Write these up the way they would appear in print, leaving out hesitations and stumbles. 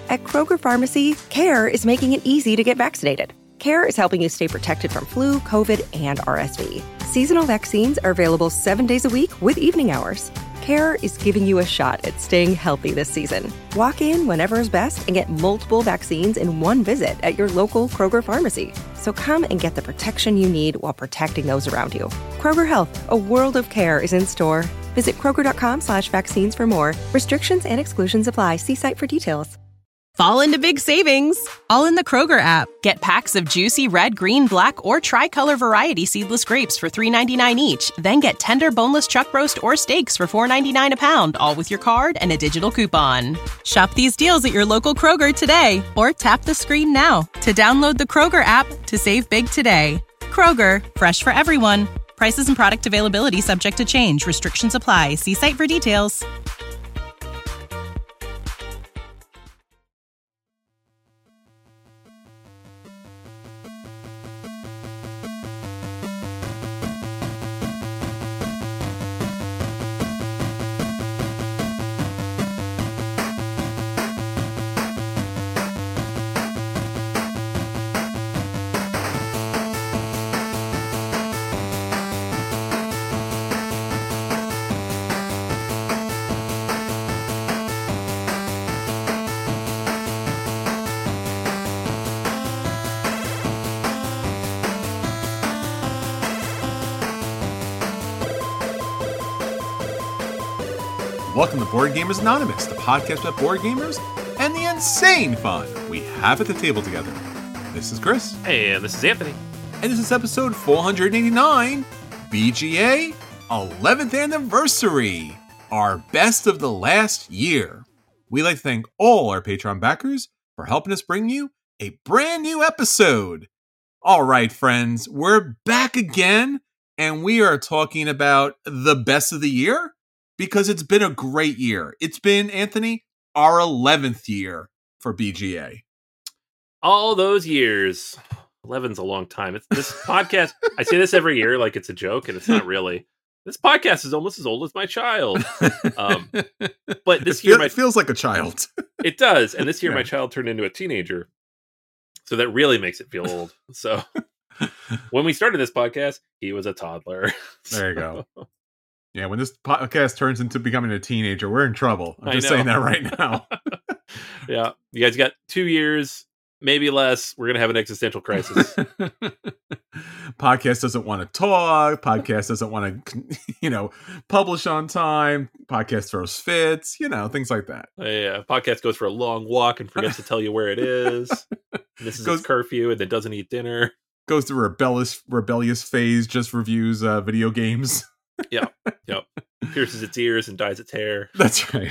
At Kroger Pharmacy, CARE is making it easy to get vaccinated. CARE is helping you stay protected from flu, COVID, and RSV. Seasonal vaccines are available 7 days a week with evening hours. CARE is giving you a shot at staying healthy this season. Walk in whenever is best and get multiple vaccines in one visit at your local Kroger Pharmacy. So come and get the protection you need while protecting those around you. Kroger Health, a world of care is in store. Visit Kroger.com/vaccines for more. Restrictions and exclusions apply. See site for details. Fall into big savings, all in the Kroger app. Get packs of juicy red, green, black, or tricolor variety seedless grapes for $3.99 each. Then get tender boneless chuck roast or steaks for $4.99 a pound, all with your card and a digital coupon. Shop these deals at your local Kroger today, or tap the screen now to download the Kroger app to save big today. Kroger, fresh for everyone. Prices and product availability subject to change. Restrictions apply. See site for details. Welcome to Board Gamers Anonymous, the podcast about board gamers and the insane fun we have at the table together. This is Chris. Hey, and this is Anthony. And this is episode 489, BGA 11th Anniversary, our best of the last year. We'd like to thank all our Patreon backers for helping us bring you a brand new episode. All right, friends, we're back again, and we are talking about the best of the year. Because it's been a great year. It's been, Anthony, our 11th year for BGA. All those years. 11's a long time. It's this podcast. I say this every year like it's a joke, and it's not really. This podcast is almost as old as my child. But this year, it feels like a child. It does. And this year, my child turned into a teenager. So that really makes it feel old. So when we started this podcast, he was a toddler. There you go. Yeah, when this podcast turns into becoming a teenager, we're in trouble. I'm just saying that right now. Yeah. You guys got 2 years, maybe less. We're going to have an existential crisis. Podcast doesn't want to talk. Podcast doesn't want to, publish on time. Podcast throws fits, things like that. Yeah. Podcast goes for a long walk and forgets to tell you where it is. This is its curfew and then doesn't eat dinner. Goes through a rebellious phase, just reviews video games. Yep. Pierces its ears and dyes its hair. That's right.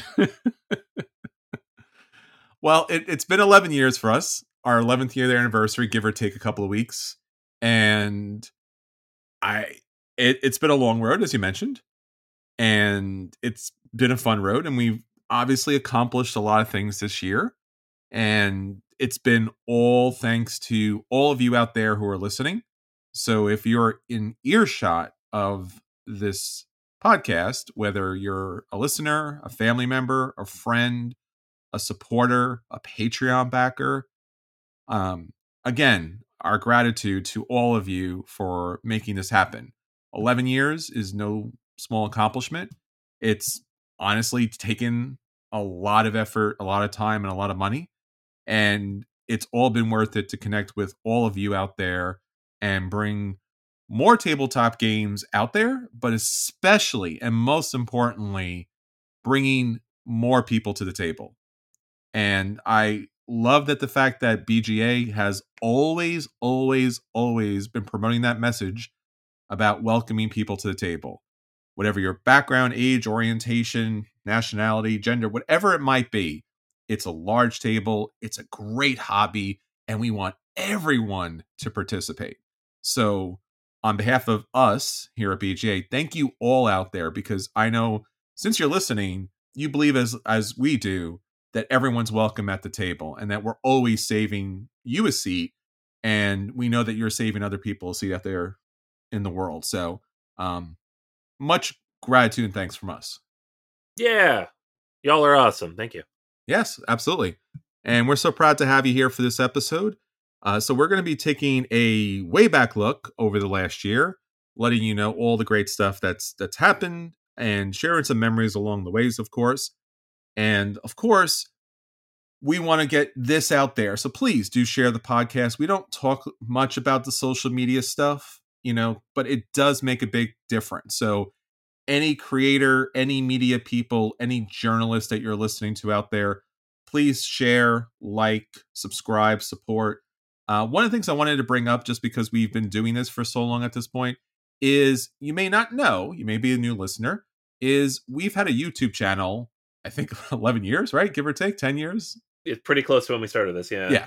Well, it's been 11 years for us. Our 11th year anniversary, give or take a couple of weeks. And it's been a long road, as you mentioned. And it's been a fun road. And we've obviously accomplished a lot of things this year. And it's been all thanks to all of you out there who are listening. So if you're in earshot of this podcast, whether you're a listener, a family member, a friend, a supporter, a Patreon backer, again, our gratitude to all of you for making this happen. 11 years is no small accomplishment. It's honestly taken a lot of effort, a lot of time, and a lot of money. And it's all been worth it to connect with all of you out there and bring more tabletop games out there, but especially and most importantly, bringing more people to the table. And I love that the fact that BGA has always been promoting that message about welcoming people to the table. Whatever your background, age, orientation, nationality, gender, whatever it might be, it's a large table, it's a great hobby, and we want everyone to participate. So on behalf of us here at BGA, thank you all out there, because I know since you're listening, you believe as we do that everyone's welcome at the table and that we're always saving you a seat. And we know that you're saving other people a seat out there in the world. So much gratitude and thanks from us. Yeah. Y'all are awesome. Thank you. Yes, absolutely. And we're so proud to have you here for this episode. So we're going to be taking a way back look over the last year, letting you know all the great stuff that's happened and sharing some memories along the ways, of course. And of course, we want to get this out there. So please do share the podcast. We don't talk much about the social media stuff, but it does make a big difference. So any creator, any media people, any journalist that you're listening to out there, please share, like, subscribe, support. One of the things I wanted to bring up, just because we've been doing this for so long at this point, is you may not know, you may be a new listener, is we've had a YouTube channel, I think 11 years, right? Give or take 10 years. It's pretty close to when we started this. Yeah.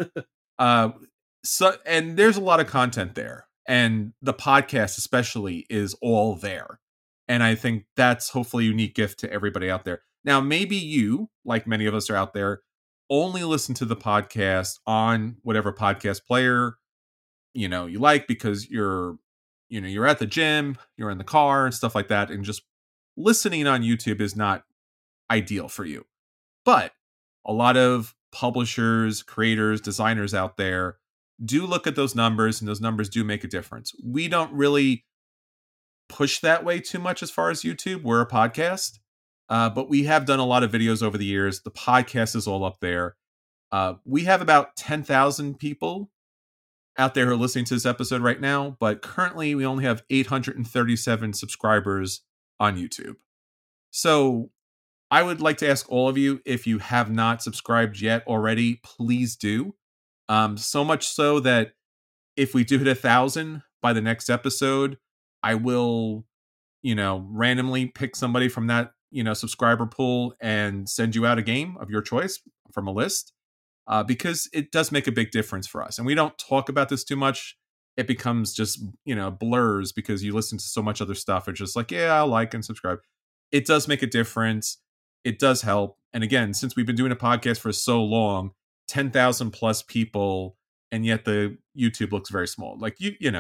So, and there's a lot of content there, and the podcast especially is all there. And I think that's hopefully a unique gift to everybody out there. Now, maybe you, like many of us are out there, only listen to the podcast on whatever podcast player, you like, because you're at the gym, you're in the car and stuff like that. And just listening on YouTube is not ideal for you. But a lot of publishers, creators, designers out there do look at those numbers, and those numbers do make a difference. We don't really push that way too much as far as YouTube. We're a podcast, but we have done a lot of videos over the years. The podcast is all up there. We have about 10,000 people out there who are listening to this episode right now, but currently we only have 837 subscribers on YouTube. So I would like to ask all of you, if you have not subscribed yet already, please do. So much so that if we do hit 1,000 by the next episode, I will, randomly pick somebody from that, subscriber pool and send you out a game of your choice from a list, because it does make a big difference for us. And we don't talk about this too much. It becomes just, blurs because you listen to so much other stuff. It's just like, yeah, I'll like and subscribe. It does make a difference. It does help. And again, since we've been doing a podcast for so long, 10,000 plus people, and yet the YouTube looks very small. Like,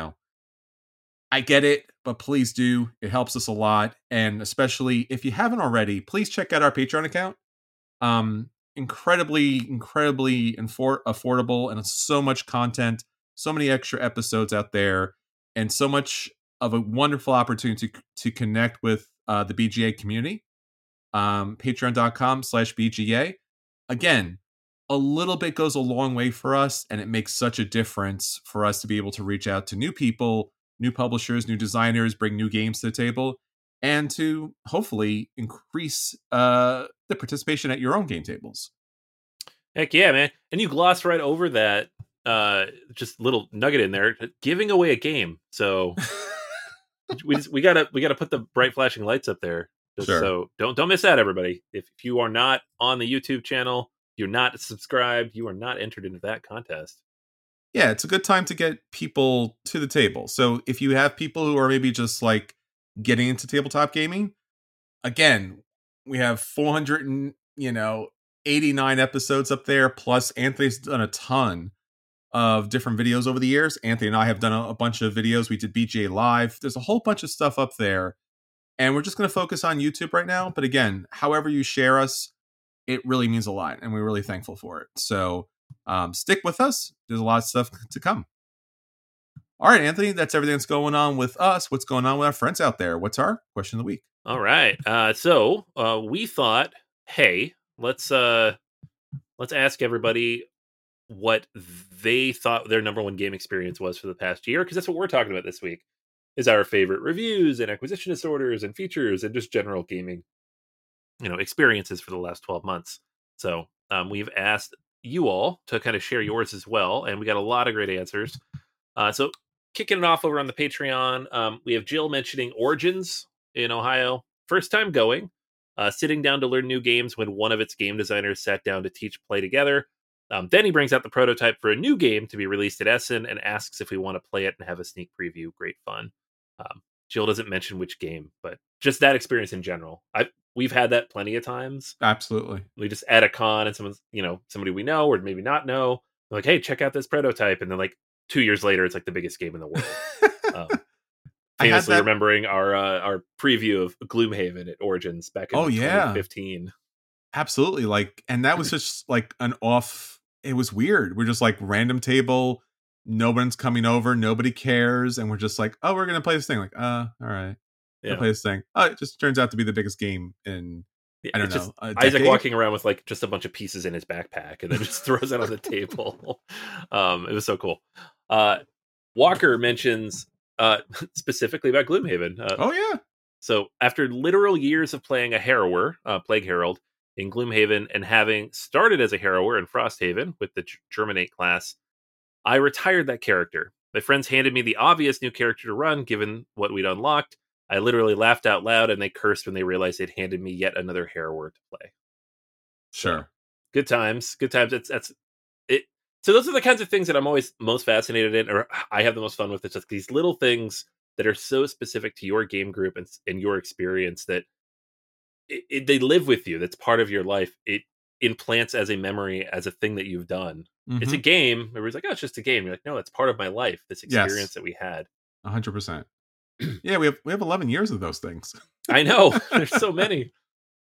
I get it, but please do. It helps us a lot. And especially if you haven't already, please check out our Patreon account. Incredibly affordable, and so much content, so many extra episodes out there, and so much of a wonderful opportunity to connect with the BGA community. Patreon.com/BGA. Again, a little bit goes a long way for us, and it makes such a difference for us to be able to reach out to new people, new publishers, new designers, bring new games to the table, and to hopefully increase the participation at your own game tables. Heck yeah, man. And you glossed right over that just little nugget in there, giving away a game. So we gotta put the bright flashing lights up there. Sure. So don't miss out, everybody. If you are not on the YouTube channel, you're not subscribed, you are not entered into that contest. Yeah, it's a good time to get people to the table. So if you have people who are maybe just like getting into tabletop gaming, again, we have 489 episodes up there. Plus, Anthony's done a ton of different videos over the years. Anthony and I have done a bunch of videos. We did BGA Live. There's a whole bunch of stuff up there. And we're just going to focus on YouTube right now. But again, however you share us, it really means a lot. And we're really thankful for it. So stick with us. There's a lot of stuff to come. All right, Anthony, that's everything that's going on with us. What's going on with our friends out there? What's our question of the week? All right. So we thought, hey, let's ask everybody what they thought their number one game experience was for the past year, because that's what we're talking about this week. Is our favorite reviews and acquisition disorders and features and just general gaming, experiences for the last 12 months. So we've asked you all to kind of share yours as well, and we got a lot of great answers. So kicking it off over on the Patreon, we have Jill mentioning Origins in Ohio. First time going, sitting down to learn new games when one of its game designers sat down to teach play together. Then he brings out the prototype for a new game to be released at Essen and asks if we want to play it and have a sneak preview. Great fun. Jill doesn't mention which game, but just that experience in general. We've had that plenty of times. Absolutely. We just at a con and somebody we know or maybe not know, they're like, hey, check out this prototype. And then like 2 years later, it's like the biggest game in the world. Famously remembering our preview of Gloomhaven at Origins back in 2015. Absolutely. And that was just like an off it was weird. We're just like random table, no one's coming over, nobody cares, and we're just like, oh, we're gonna play this thing. Like, all right, Yeah. play this thing. Oh, it just turns out to be the biggest game in I don't know. Just a Isaac decade? walking around with like just a bunch of pieces in his backpack and then just throws it on the table. It was so cool. Walker mentions specifically about Gloomhaven. Oh yeah. So after literal years of playing a harrower, Plague Herald, in Gloomhaven, and having started as a harrower in Frosthaven with the Germinate class, I retired that character. My friends handed me the obvious new character to run, given what we'd unlocked. I literally laughed out loud, and they cursed when they realized they'd handed me yet another harrower to play. Sure. So, good times. Good times. That's it. So those are the kinds of things that I'm always most fascinated in, or I have the most fun with. It's just these little things that are so specific to your game group and your experience that they live with you. That's part of your life. It implants as a memory, as a thing that you've done. Mm-hmm. It's a game. Everybody's like, oh, it's just a game. You're like, no, it's part of my life. This experience that we had. 100%. Yeah, we have 11 years of those things. I know. There's so many.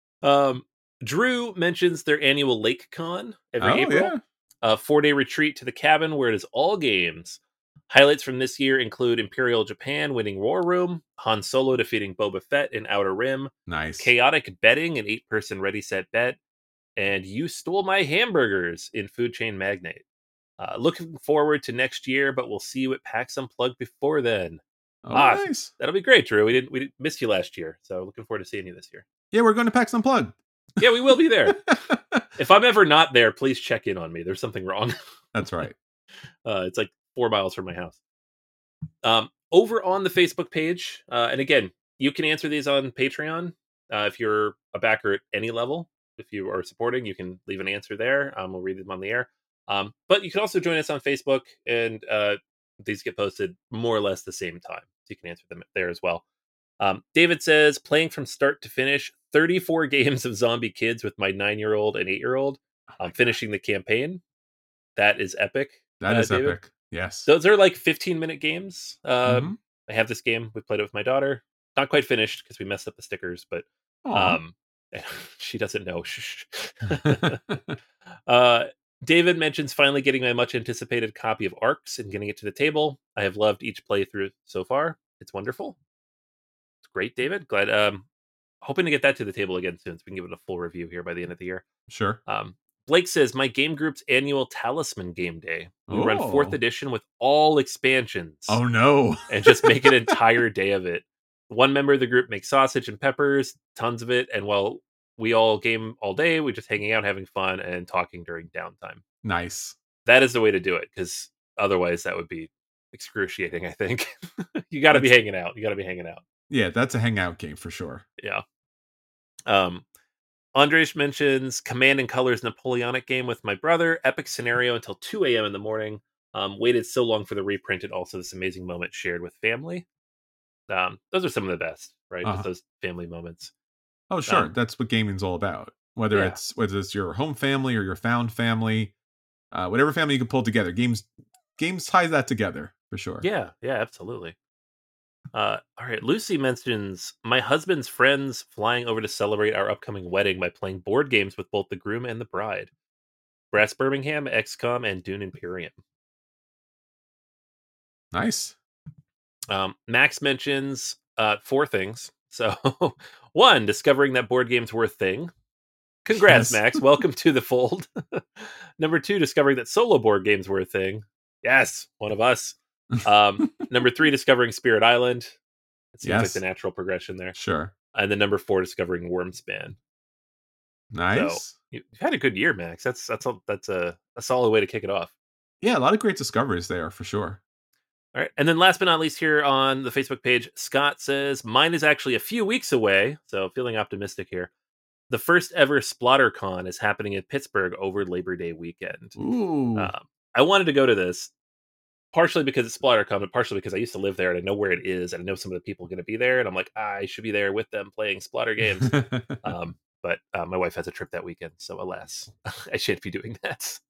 Drew mentions their annual Lake Con every April. Yeah. A 4-day retreat to the cabin where it is all games. Highlights from this year include Imperial Japan winning War Room, Han Solo defeating Boba Fett in Outer Rim, Nice. Chaotic Betting, an 8-person Ready Set Bet, and You Stole My Hamburgers in Food Chain Magnate. Looking forward to next year, but we'll see you at PAX Unplugged before then. Oh, nice. That'll be great, Drew. We didn't miss you last year, so looking forward to seeing you this year. Yeah, we're going to PAX Unplugged. Yeah, we will be there. If I'm ever not there, please check in on me. There's something wrong. That's right. It's like 4 miles from my house. Over on the Facebook page, and again, you can answer these on Patreon if you're a backer at any level. If you are supporting, you can leave an answer there. We'll read them on the air. But you can also join us on Facebook, and these get posted more or less the same time. So you can answer them there as well. David says, playing from start to finish, 34 games of Zombie Kids with my 9-year-old and 8-year-old. Finishing the campaign. That is epic. That is David. epic. Yes. Those are like 15-minute games. Mhm. I have this game. We played it with my daughter. Not quite finished because we messed up the stickers, but she doesn't know. David mentions finally getting my much anticipated copy of Arcs and getting it to the table. I have loved each playthrough so far. It's wonderful. It's great, David. Glad. Hoping to get that to the table again soon so we can give it a full review here by the end of the year. Sure. Blake says, my game group's annual Talisman game day. We run 4th edition with all expansions. Oh, no. And just make an entire day of it. One member of the group makes sausage and peppers, tons of it. And while we all game all day, we're just hanging out, having fun, and talking during downtime. Nice. That is the way to do it, because otherwise that would be excruciating, I think. You got to be hanging out. Yeah, that's a hangout game for sure. Yeah. Andres mentions Command and Colors Napoleonic game with my brother. Epic scenario until 2 a.m. in the morning. Waited so long for the reprint, and also this amazing moment shared with family. Those are some of the best, right? Just those family moments. Oh, sure. That's what gaming's all about. Whether it's your home family or your found family, whatever family you can pull together. Games tie that together for sure. Yeah, absolutely. All right, Lucy mentions my husband's friends flying over to celebrate our upcoming wedding by playing board games with both the groom and the bride. Brass Birmingham, XCOM, and Dune Imperium. Nice. Max mentions 4 things. So, 1, discovering that board games were a thing. Congrats, yes. Max. Welcome to the fold. Number 2, discovering that solo board games were a thing. Yes, one of us. Number 3, discovering Spirit Island. It seems like the natural progression there. Sure. And then number 4, discovering Wormspan. Nice. So, you've had a good year, Max. That's a solid way to kick it off. Yeah, a lot of great discoveries there for sure. All right. And then last but not least here on the Facebook page, Scott says, mine is actually a few weeks away. So feeling optimistic here. The first ever SplotterCon is happening in Pittsburgh over Labor Day weekend. Ooh. I wanted to go to this partially because it's SplotterCon, but partially because I used to live there and I know where it is and I know some of the people are going to be there. And I'm like, I should be there with them playing Splotter games. But my wife has a trip that weekend. So alas, I shan't be doing that.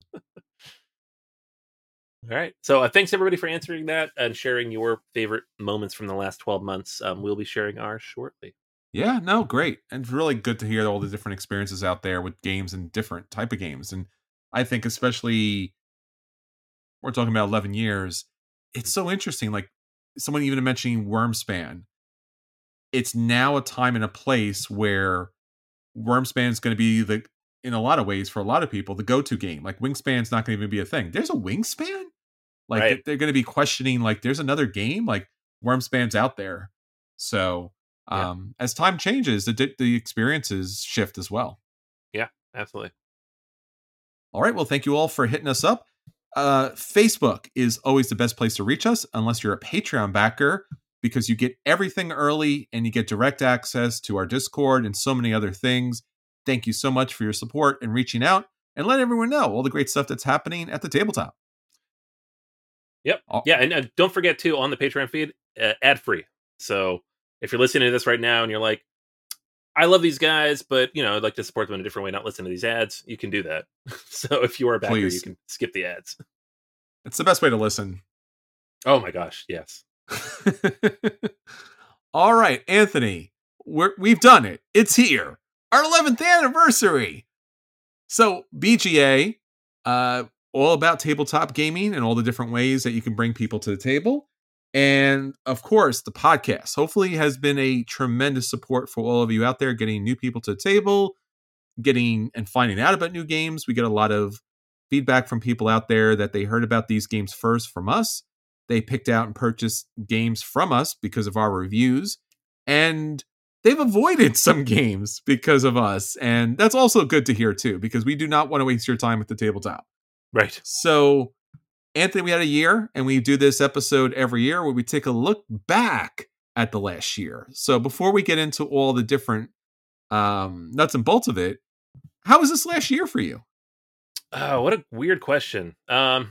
All right. So thanks everybody for answering that and sharing your favorite moments from the last 12 months. We'll be sharing ours shortly. Yeah, no, great. And it's really good to hear all the different experiences out there with games and different type of games. And I think especially we're talking about 11 years. It's so interesting. Like someone even mentioning Wormspan. It's now a time and a place where Wormspan is going to be in a lot of ways for a lot of people, the go-to game. Like Wingspan's not going to even be a thing. There's a Wingspan? Like Right. they're going to be questioning, like there's another game? Like Wormspan's out there. So as time changes, the experiences shift as well. Yeah, absolutely. All right. Well, thank you all for hitting us up. Facebook is always the best place to reach us, unless you're a Patreon backer, because you get everything early and you get direct access to our Discord and so many other things. Thank you so much for your support and reaching out and let everyone know all the great stuff that's happening at the tabletop. Yep. Yeah, and don't forget too, on the Patreon feed, ad free. So if you're listening to this right now and you're like, I love these guys, but I'd like to support them in a different way, not listen to these ads, you can do that. So if you are a backer, you can skip the ads. It's the best way to listen. Oh my gosh, yes. All right, Anthony, we've done it. It's here. Our 11th anniversary. So BGA, all about tabletop gaming and all the different ways that you can bring people to the table. And of course, the podcast hopefully has been a tremendous support for all of you out there, getting new people to the table, getting and finding out about new games. We get a lot of feedback from people out there that they heard about these games first from us. They picked out and purchased games from us because of our reviews, and they've avoided some games because of us. And that's also good to hear too, because we do not want to waste your time at the tabletop. Right. So Anthony, we had a year, and we do this episode every year where we take a look back at the last year. So before we get into all the different nuts and bolts of it, how was this last year for you? Oh, what a weird question. Wow,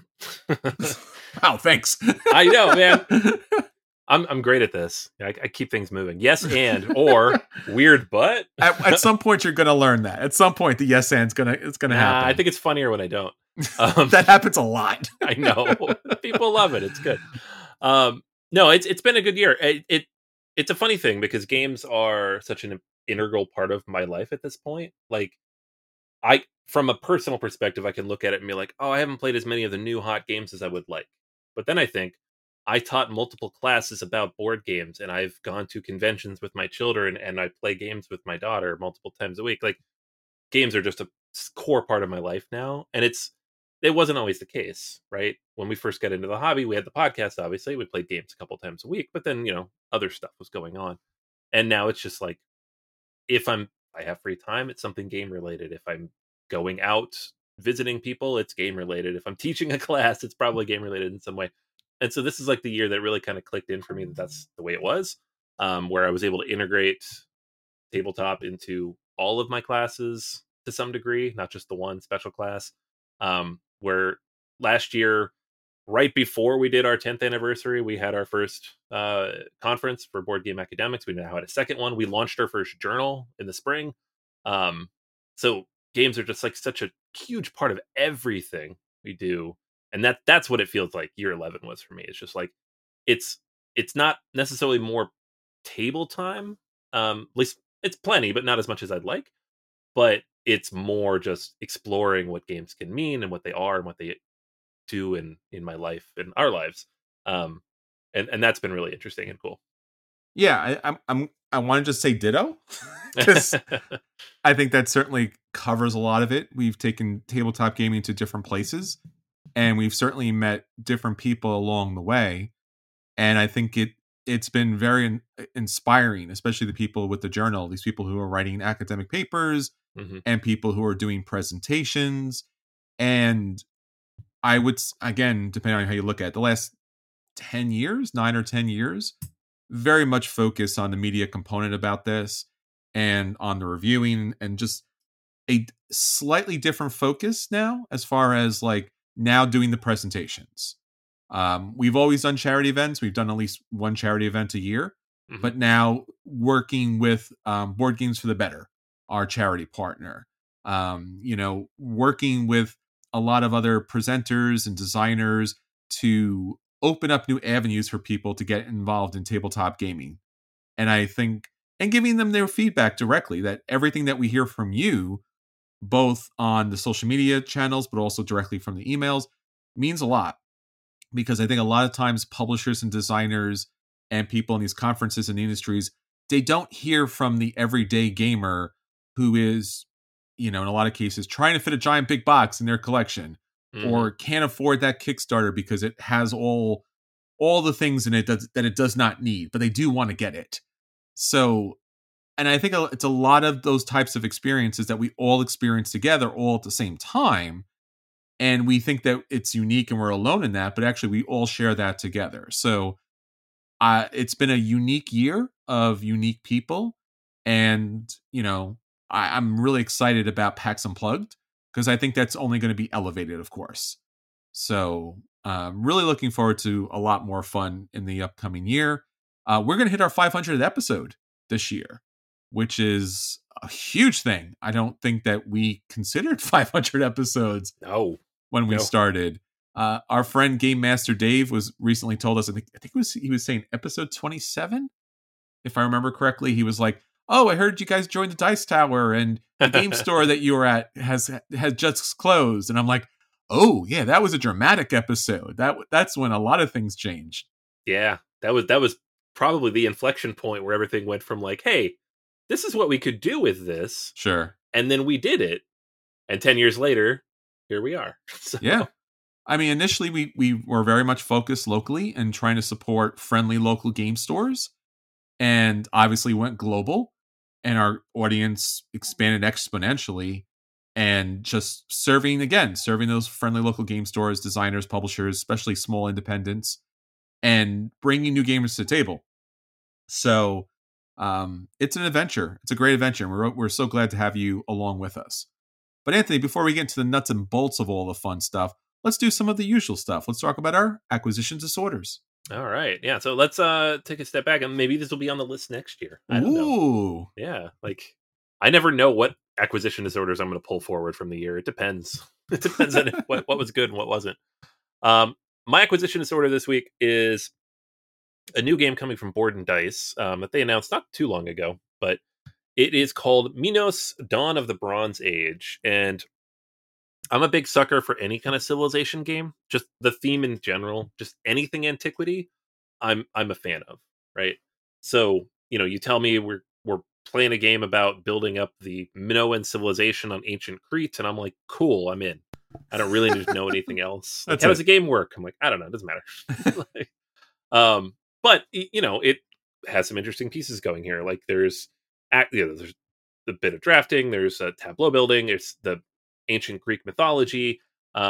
thanks. I know, man. I'm great at this. I keep things moving. Yes, and or weird, but at some point you're going to learn that. At some point, the yes and's gonna happen. I think it's funnier when I don't. That happens a lot. I know. People love it. It's good. No, it's been a good year. It's a funny thing because games are such an integral part of my life at this point. Like, from a personal perspective, I can look at it and be like, oh, I haven't played as many of the new hot games as I would like. But then I think I taught multiple classes about board games, and I've gone to conventions with my children, and I play games with my daughter multiple times a week. Like, games are just a core part of my life now, and it wasn't always the case, right? When we first got into the hobby, we had the podcast, obviously. We played games a couple times a week, but then, other stuff was going on. And now it's just like, if I have free time, it's something game related. If I'm going out visiting people, it's game related. If I'm teaching a class, it's probably game related in some way. And so this is like the year that really kind of clicked in for me that that's the way it was, where I was able to integrate tabletop into all of my classes to some degree, not just the one special class. Where last year, right before we did our 10th anniversary, we had our first conference for Board Game Academics. We now had a second one. We launched our first journal in the spring. So games are just like such a huge part of everything we do. And that's what it feels like year 11 was for me. It's just like, it's not necessarily more table time. At least it's plenty, but not as much as I'd like. But it's more just exploring what games can mean and what they are and what they do in my life and our lives. And that's been really interesting and cool. Yeah, I want to just say ditto, because I think that certainly covers a lot of it. We've taken tabletop gaming to different places, and we've certainly met different people along the way. And I think it's been very inspiring, especially the people with the journal, these people who are writing academic papers, and people who are doing presentations. And I would, again, depending on how you look at it, the last 10 years, 9 or 10 years, very much focus on the media component about this and on the reviewing, and just a slightly different focus now as far as like now doing the presentations. We've always done charity events. We've done at least one charity event a year, but now working with Board Games for the Better, our charity partner, working with a lot of other presenters and designers to open up new avenues for people to get involved in tabletop gaming. And I think, and giving them their feedback directly, that everything that we hear from you both on the social media channels, but also directly from the emails, means a lot. Because I think a lot of times publishers and designers and people in these conferences and industries, they don't hear from the everyday gamer who is, in a lot of cases, trying to fit a giant big box in their collection, or can't afford that Kickstarter because it has all the things in it that it does not need, but they do want to get it. So, and I think it's a lot of those types of experiences that we all experience together all at the same time. And we think that it's unique and we're alone in that, but actually we all share that together. So it's been a unique year of unique people. And, I'm really excited about PAX Unplugged because I think that's only going to be elevated, of course. So really looking forward to a lot more fun in the upcoming year. We're going to hit our 500th episode this year, which is a huge thing. I don't think that we considered 500 episodes when we started. Our friend Game Master Dave was recently told us, I think he was saying episode 27, if I remember correctly. He was like, "Oh, I heard you guys joined the Dice Tower, and the game store that you were at has just closed." And I'm like, "Oh yeah, that was a dramatic episode. That's when a lot of things changed." Yeah, that was probably the inflection point where everything went from like, "Hey, this is what we could do with this," sure, and then we did it, and 10 years later, here we are. So. Yeah. I mean, initially we were very much focused locally and trying to support friendly local game stores, and obviously went global, and our audience expanded exponentially, and just serving those friendly local game stores, designers, publishers, especially small independents, and bringing new gamers to the table. So it's an adventure. It's a great adventure, and we're so glad to have you along with us. But Anthony, before we get into the nuts and bolts of all the fun stuff, let's do some of the usual stuff. Let's talk about our acquisition disorders. All right. Yeah. So let's take a step back, and maybe this will be on the list next year. I don't know. Yeah. Like, I never know what acquisition disorders I'm going to pull forward from the year. It depends. It depends on what was good and what wasn't. My acquisition disorder this week is a new game coming from Board and Dice that they announced not too long ago, but it is called Minos: Dawn of the Bronze Age, and I'm a big sucker for any kind of civilization game. Just the theme in general, just anything antiquity, I'm a fan of, right? So, you tell me we're playing a game about building up the Minoan civilization on ancient Crete, and I'm like, cool, I'm in. I don't really need to know anything else. Like, how does the game work? I'm like, I don't know, it doesn't matter. But it has some interesting pieces going here. Like there's a bit of drafting, there's a tableau building, there's the ancient Greek mythology.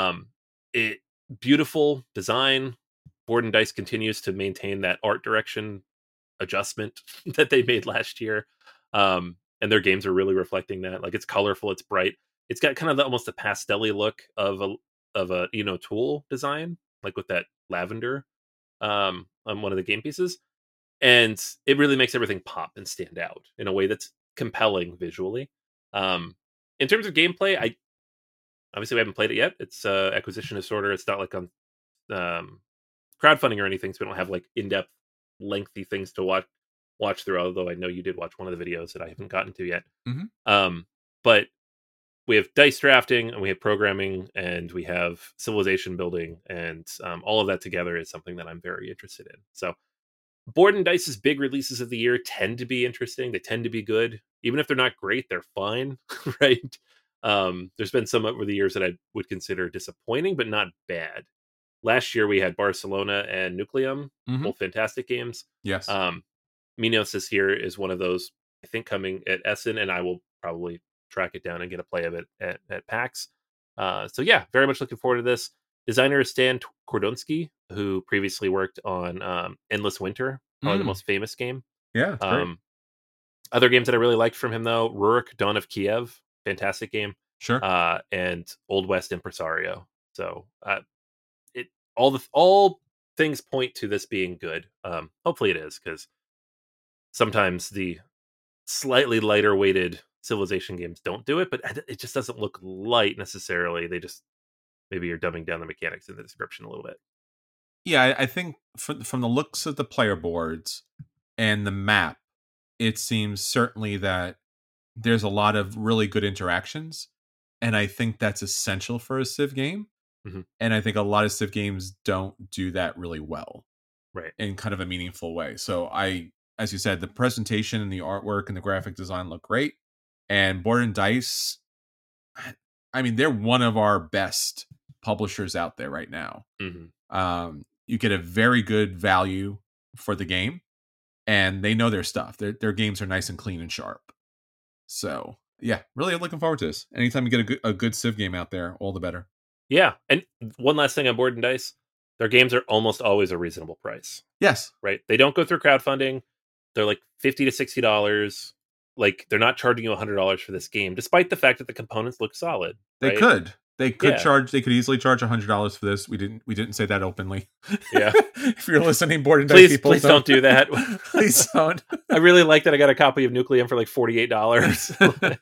Beautiful design. Board and Dice continues to maintain that art direction adjustment that they made last year. And their games are really reflecting that. Like, it's colorful, it's bright. It's got kind of almost a pastel-y look of a Tool design, like with that lavender on one of the game pieces. And it really makes everything pop and stand out in a way that's compelling visually. In terms of gameplay, obviously we haven't played it yet. It's acquisition disorder. It's not like on crowdfunding or anything, so we don't have like in-depth, lengthy things to watch through. Although I know you did watch one of the videos that I haven't gotten to yet. Mm-hmm. But we have dice drafting, and we have programming, and we have civilization building, and all of that together is something that I'm very interested in. So, Board and Dice's big releases of the year tend to be interesting. They tend to be good. Even if they're not great, they're fine, right? There's been some over the years that I would consider disappointing, but not bad. Last year, we had Barcelona and Nucleum, mm-hmm. both fantastic games. Yes. Minos this year is one of those, I think, coming at Essen, and I will probably track it down and get a play of it at PAX. So yeah, very much looking forward to this. Designer is Stan Kordonski, who previously worked on Endless Winter, probably the most famous game. Yeah, it's great. Other games that I really liked from him, though, Rurik, Dawn of Kiev, fantastic game. Sure. And Old West Impresario. So all things point to this being good. Hopefully it is, because sometimes the slightly lighter weighted Civilization games don't do it, but it just doesn't look light necessarily. They just, maybe you're dumbing down the mechanics in the description a little bit. Yeah, I think from the looks of the player boards and the map, it seems certainly that there's a lot of really good interactions. And I think that's essential for a Civ game. Mhm. And I think a lot of Civ games don't do that really well. Right. In kind of a meaningful way. So as you said, the presentation and the artwork and the graphic design look great. And Board and Dice, I mean, they're one of our best publishers out there right now. Mm-hmm. You get a very good value for the game, and they know their stuff. Their games are nice and clean and sharp. So yeah, really looking forward to this. Anytime you get a good Civ game out there, all the better. Yeah, and one last thing on Board and Dice, their games are almost always a reasonable price. Yes, right? They don't go through crowdfunding. They're like $50 to $60. Like they're not charging you $100 for this game, despite the fact that the components look solid. They right? could. They could Yeah. charge. They could easily charge $100 for this. We didn't say that openly. Yeah. If you're listening, Board and Dice people, Please don't do that. Please don't. I really like that I got a copy of Nucleum for like $48.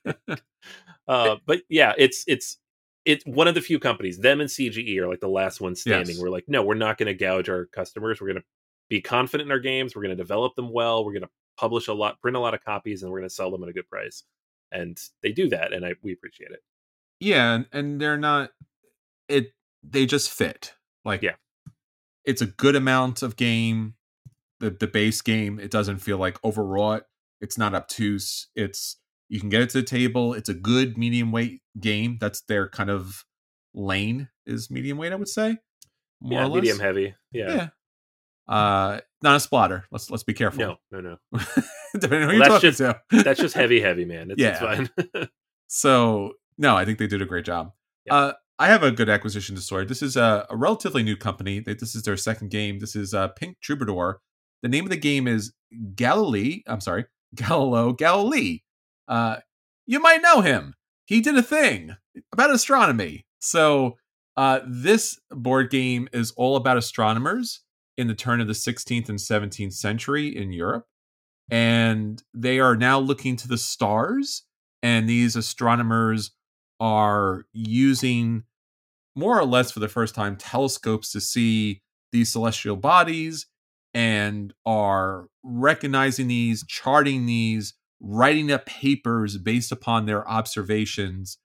But yeah, it's one of the few companies. Them and CGE are like the last ones standing. Yes. We're like, no, we're not going to gouge our customers. We're going to be confident in our games. We're going to develop them well. We're going to publish print a lot of copies, and we're going to sell them at a good price. And they do that, and we appreciate it. Yeah, and they're not. They just fit. Like, yeah, it's a good amount of game. The base game, it doesn't feel like overwrought. It's not obtuse. You can get it to the table. It's a good medium weight game. That's their kind of lane, is medium weight, I would say. More or less. Medium heavy. Yeah. Not a splatter. Let's be careful. No. Depending on who you're talking to. That's just heavy, man. It's fine. So, no, I think they did a great job. Yeah. I have a good acquisition to story. This is a relatively new company. This is their second game. This is Pink Troubadour. The name of the game is Galileo Galilei. You might know him. He did a thing about astronomy. So this board game is all about astronomers in the turn of the 16th and 17th century in Europe. And they are now looking to the stars. And these astronomers are using, more or less for the first time, telescopes to see these celestial bodies, and are recognizing these, charting these, writing up papers based upon their observations,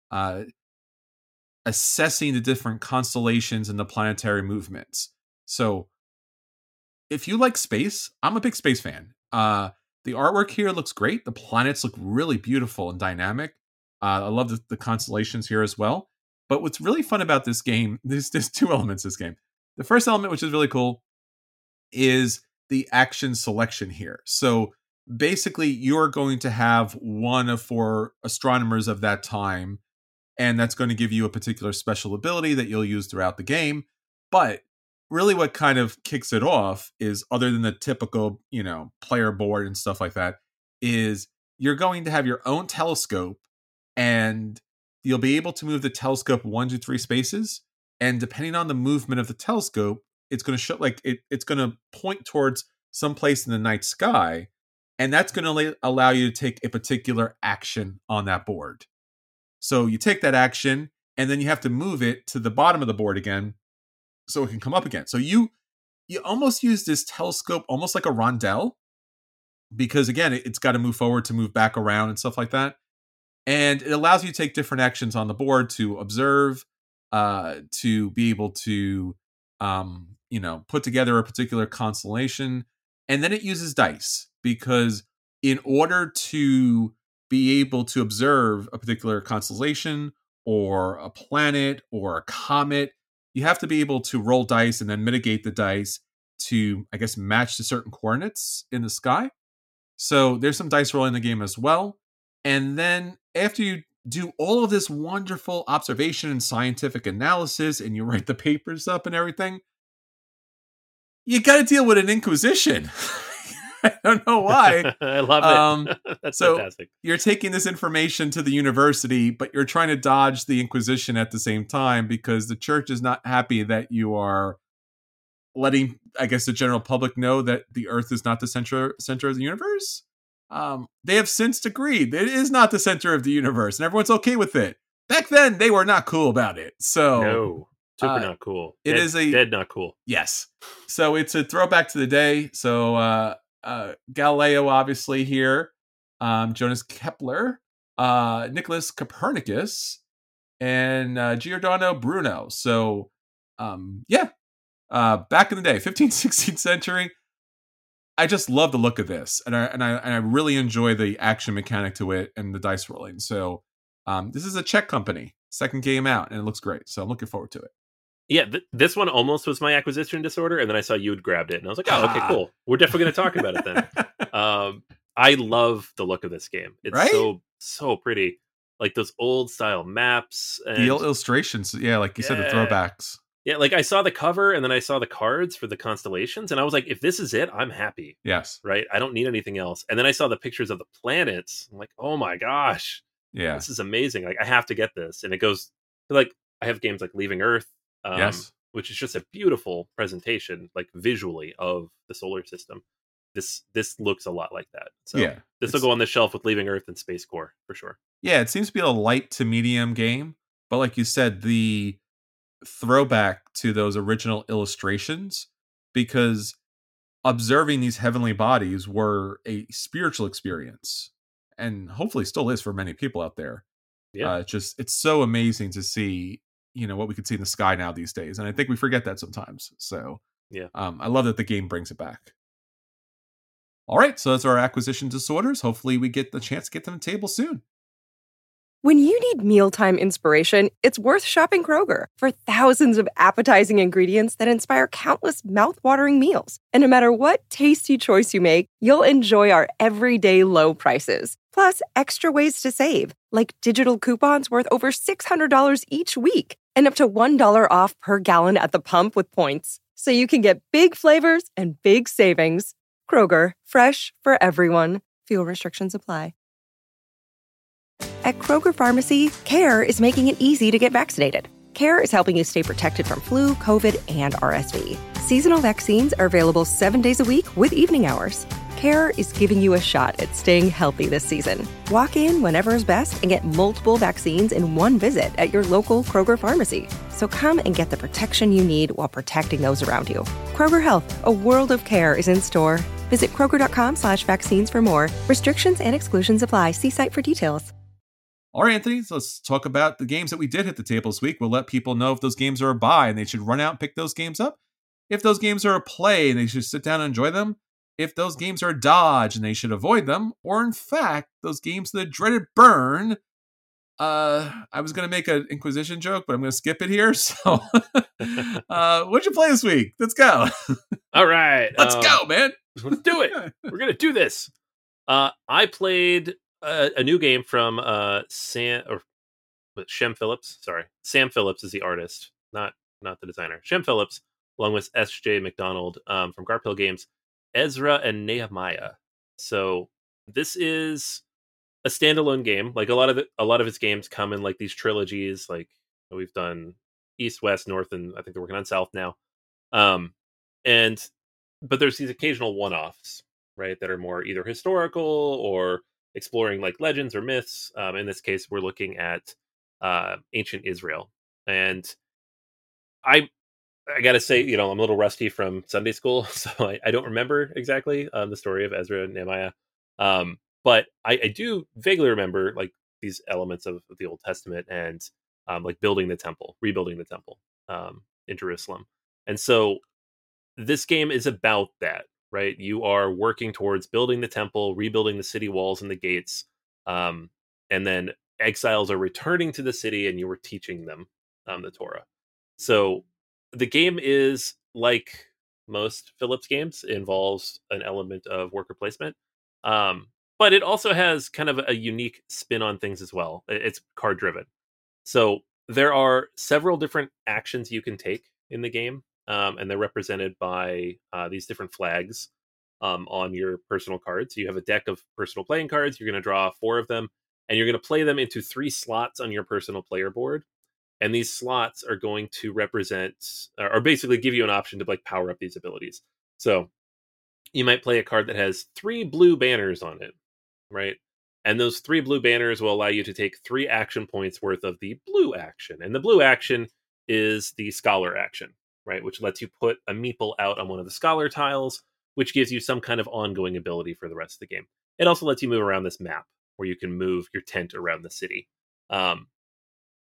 assessing the different constellations and the planetary movements. So if you like space, I'm a big space fan. The artwork here looks great. The planets look really beautiful and dynamic. I love the constellations here as well. But what's really fun about this game, there's two elements to this game. The first element, which is really cool, is the action selection here. So basically, you're going to have one of 4 astronomers of that time, and that's going to give you a particular special ability that you'll use throughout the game. But really what kind of kicks it off is, other than the typical, player board and stuff like that, is you're going to have your own telescope, and you'll be able to move the telescope 1 to 3 spaces. And depending on the movement of the telescope, it's going to show, like, it's going to point towards some place in the night sky. And that's going to allow you to take a particular action on that board. So you take that action, and then you have to move it to the bottom of the board again, so it can come up again. So you almost use this telescope almost like a rondelle, because again, it's got to move forward to move back around and stuff like that. And it allows you to take different actions on the board to observe, to be able to, put together a particular constellation. And then it uses dice, because in order to be able to observe a particular constellation or a planet or a comet, you have to be able to roll dice and then mitigate the dice to, I guess, match the certain coordinates in the sky. So there's some dice rolling in the game as well. And then after you do all of this wonderful observation and scientific analysis, and you write the papers up and everything, you got to deal with an inquisition. I don't know why. I love it. That's so fantastic. You're taking this information to the university, but you're trying to dodge the Inquisition at the same time, because the church is not happy that you are letting, I guess, the general public know that the Earth is not the center of the universe. They have since agreed that it is not the center of the universe, and everyone's okay with it. Back then, they were not cool about it. So no. Super not cool. It is dead not cool. Yes. So it's a throwback to the day. So Galileo, obviously, here, Jonas Kepler, Nicholas Copernicus, and Giordano Bruno. So, back in the day, 15th, 16th century. I just love the look of this, and I really enjoy the action mechanic to it and the dice rolling. So, this is a Czech company, second game out, and it looks great. So I'm looking forward to it. Yeah, this one almost was my acquisition disorder, and then I saw you had grabbed it, and I was like, oh, okay, cool. We're definitely going to talk about it then. I love the look of this game. It's right? so pretty. Like those old style maps. And, the illustrations. Yeah, like you said, the throwbacks. Yeah, like I saw the cover, and then I saw the cards for the constellations, and I was like, if this is it, I'm happy. Yes. Right? I don't need anything else. And then I saw the pictures of the planets. I'm like, oh my gosh. Yeah. This is amazing. Like, I have to get this. And it goes, like, I have games like Leaving Earth. Yes. Which is just a beautiful presentation, like visually, of the solar system. This looks a lot like that. So yeah, this will go on the shelf with Leaving Earth and Space Core for sure. Yeah, it seems to be a light to medium game, but like you said, the throwback to those original illustrations, because observing these heavenly bodies were a spiritual experience, and hopefully still is for many people out there. Yeah, it's so amazing to see, what we could see in the sky now these days, and I think we forget that sometimes. So yeah, I love that the game brings it back. All right, so that's our acquisition disorders. Hopefully we get the chance to get them to the table soon. When you need mealtime inspiration, it's worth shopping Kroger for thousands of appetizing ingredients that inspire countless mouth-watering meals. And no matter what tasty choice you make, you'll enjoy our everyday low prices. Plus, extra ways to save, like digital coupons worth over $600 each week and up to $1 off per gallon at the pump with points. So you can get big flavors and big savings. Kroger, fresh for everyone. Fuel restrictions apply. At Kroger Pharmacy, CARE is making it easy to get vaccinated. CARE is helping you stay protected from flu, COVID, and RSV. Seasonal vaccines are available 7 days a week with evening hours. CARE is giving you a shot at staying healthy this season. Walk in whenever is best and get multiple vaccines in one visit at your local Kroger Pharmacy. So come and get the protection you need while protecting those around you. Kroger Health, a world of care, is in store. Visit Kroger.com/vaccines for more. Restrictions and exclusions apply. See site for details. All right, Anthony, so let's talk about the games that we did hit the table this week. We'll let people know if those games are a buy and they should run out and pick those games up. If those games are a play and they should sit down and enjoy them. If those games are a dodge and they should avoid them. Or in fact, those games that dreaded burn. I was going to make an Inquisition joke, but I'm going to skip it here. So what'd you play this week? Let's go. All right. Let's go, man. Let's do it. We're going to do this. I played a new game from Shem Phillips. Sorry, Sam Phillips is the artist, not the designer. Shem Phillips, along with S.J. McDonald from Garphill Games, Ezra and Nehemiah. So this is a standalone game. Like a lot of its games come in like these trilogies. Like we've done East, West, North, and I think they're working on South now. But there's these occasional one-offs, right, that are more either historical or exploring like legends or myths. In this case, we're looking at ancient Israel. And I gotta say, I'm a little rusty from Sunday school, so I don't remember exactly the story of Ezra and Nehemiah. But I do vaguely remember like these elements of the Old Testament and like rebuilding the temple in Jerusalem. And so this game is about that. Right, you are working towards building the temple, rebuilding the city walls and the gates, and then exiles are returning to the city, and you are teaching them the Torah. So the game is like most Phillips games, involves an element of worker placement, but it also has kind of a unique spin on things as well. It's card driven, so there are several different actions you can take in the game. And they're represented by these different flags on your personal cards. You have a deck of personal playing cards. You're going to draw 4 of them, and you're going to play them into 3 slots on your personal player board. And these slots are going to represent, or basically give you an option to like power up these abilities. So you might play a card that has 3 blue banners on it, right? And those 3 blue banners will allow you to take 3 action points worth of the blue action. And the blue action is the scholar action, right? Which lets you put a meeple out on one of the scholar tiles, which gives you some kind of ongoing ability for the rest of the game. It also lets you move around this map where you can move your tent around the city.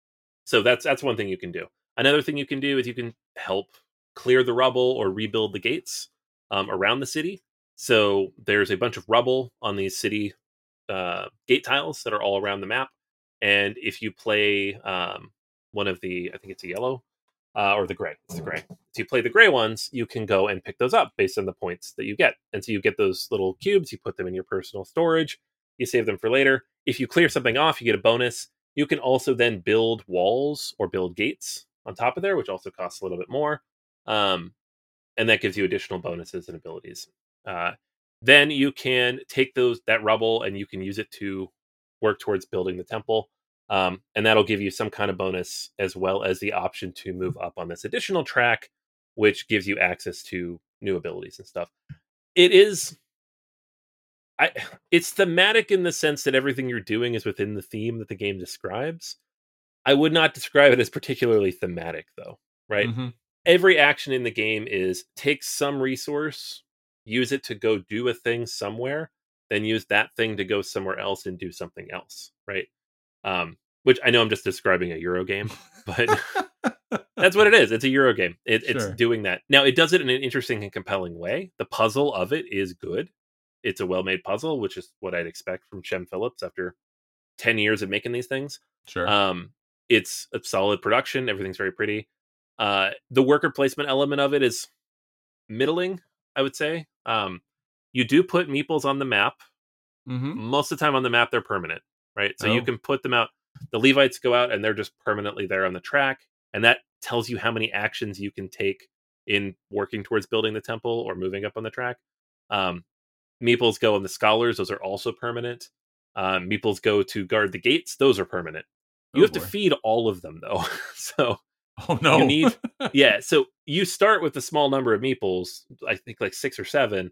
So that's one thing you can do. Another thing you can do is you can help clear the rubble or rebuild the gates around the city. So there's a bunch of rubble on these city gate tiles that are all around the map. And if you play one of the, I think it's a yellow or the gray, it's the gray. So you play the gray ones, you can go and pick those up based on the points that you get. And so you get those little cubes, you put them in your personal storage, you save them for later. If you clear something off, you get a bonus. You can also then build walls or build gates on top of there, which also costs a little bit more. And that gives you additional bonuses and abilities. Then you can take that rubble and you can use it to work towards building the temple. And that'll give you some kind of bonus, as well as the option to move up on this additional track, which gives you access to new abilities and stuff. It's thematic in the sense that everything you're doing is within the theme that the game describes. I would not describe it as particularly thematic, though, right? Mm-hmm. Every action in the game is take some resource, use it to go do a thing somewhere, then use that thing to go somewhere else and do something else, right? Which I know I'm just describing a Euro game, but that's what it is. It's a Euro game. It's doing that. Now, it does it in an interesting and compelling way. The puzzle of it is good. It's a well-made puzzle, which is what I'd expect from Shem Phillips after 10 years of making these things. Sure. It's a solid production. Everything's very pretty. The worker placement element of it is middling, I would say. You do put meeples on the map. Mm-hmm. Most of the time on the map, they're permanent, right? So you can put them out. The Levites go out and they're just permanently there on the track. And that tells you how many actions you can take in working towards building the temple or moving up on the track. Meeples go on the scholars. Those are also permanent. Meeples go to guard the gates. Those are permanent. You have to feed all of them, though. So oh no, you need So you start with a small number of meeples. I think like 6 or 7,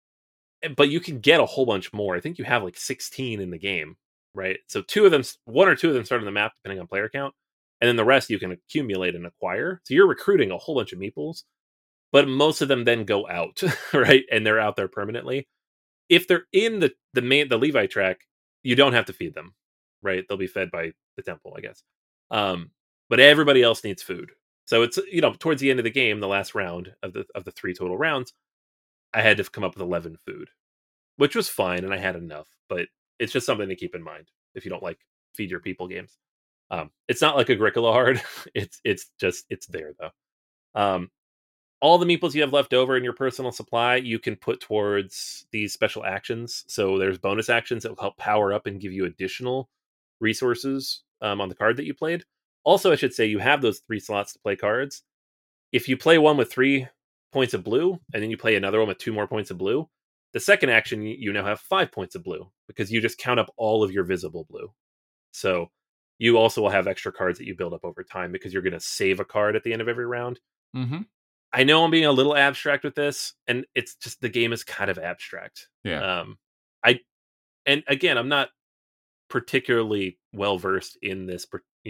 but you can get a whole bunch more. I think you have like 16 in the game, right? So 1 or 2 of them start on the map, depending on player count, and then the rest you can accumulate and acquire. So you're recruiting a whole bunch of meeples, but most of them then go out, right? And they're out there permanently. If they're in the Levite track, you don't have to feed them, right? They'll be fed by the temple, I guess. But everybody else needs food. So it's, towards the end of the game, the last round of the 3 total rounds, I had to come up with 11 food, which was fine, and I had enough. But it's just something to keep in mind if you don't like feed your people games. It's not like Agricola hard. It's there though. All the meeples you have left over in your personal supply, you can put towards these special actions. So there's bonus actions that will help power up and give you additional resources on the card that you played. Also, I should say you have those 3 slots to play cards. If you play one with 3 points of blue, and then you play another one with 2 more points of blue, the second action, you now have 5 points of blue, because you just count up all of your visible blue. So you also will have extra cards that you build up over time, because you're going to save a card at the end of every round. Mm-hmm. I know I'm being a little abstract with this, and it's just the game is kind of abstract. Yeah. And again, I'm not particularly well versed in this,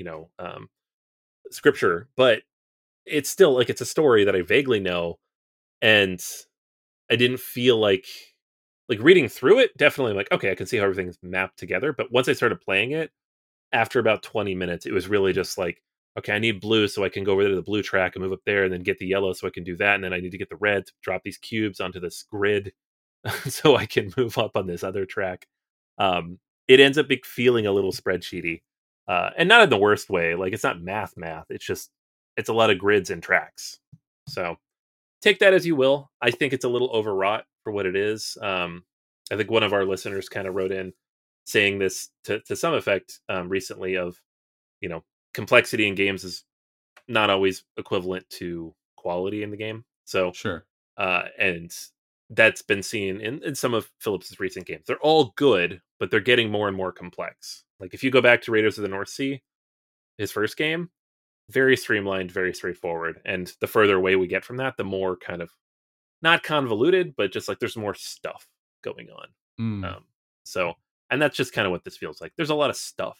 scripture, but it's still like it's a story that I vaguely know, and I didn't feel like reading through it. Definitely, like, okay, I can see how everything's mapped together. But once I started playing it, after about 20 minutes, it was really just like, okay, I need blue so I can go over to the blue track and move up there, and then get the yellow so I can do that, and then I need to get the red to drop these cubes onto this grid so I can move up on this other track. It ends up feeling a little spreadsheety, and not in the worst way. Like, it's not math. It's just, it's a lot of grids and tracks. So take that as you will. I think it's a little overwrought for what it is. I think one of our listeners kind of wrote in saying this to some effect recently of, complexity in games is not always equivalent to quality in the game. So Sure. And that's been seen in some of Phillips's recent games. They're all good, but they're getting more and more complex. Like, if you go back to Raiders of the North Sea, his first game, very streamlined, very straightforward. And the further away we get from that, the more kind of not convoluted, but just like there's more stuff going on. So, and that's just kind of what this feels like. There's a lot of stuff.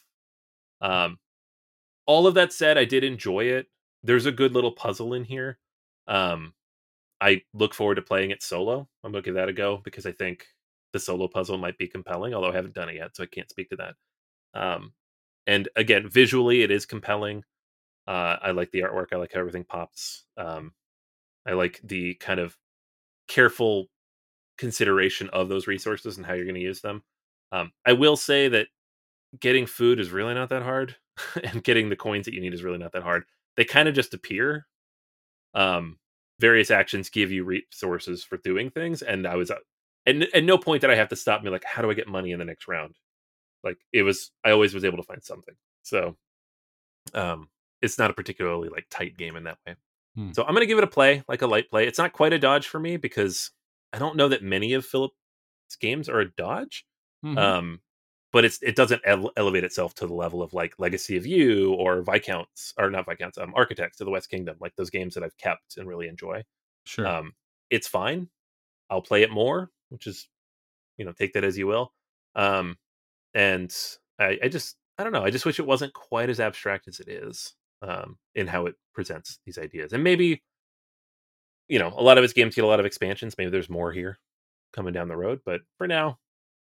All of that said, I did enjoy it. There's a good little puzzle in here. I look forward to playing it solo. I'm going to give that a go, because I think the solo puzzle might be compelling, although I haven't done it yet, so I can't speak to that. And again, visually, it is compelling. I like the artwork. I like how everything pops. I like the kind of careful consideration of those resources and how you're going to use them. I will say that getting food is really not that hard, and getting the coins that you need is really not that hard. They kind of just appear. Um, Various actions give you resources for doing things, and I was and at no point did I have to stop me like, how do I get money in the next round? Like I always was able to find something. So it's not a particularly like tight game in that way. So I'm gonna give it a play, like a light play. It's not quite a dodge for me because I don't know that many of Philip's games are a dodge. Mhm. But it doesn't elevate itself to the level of like Legacy of You or Viscounts, or not Viscounts, Architects of the West Kingdom, like those games that I've kept and really enjoy. Sure. It's fine. I'll play it more, which is, take that as you will. And I don't know. I just wish it wasn't quite as abstract as it is, in how it presents these ideas. And maybe, a lot of its games get a lot of expansions. Maybe there's more here coming down the road. But for now,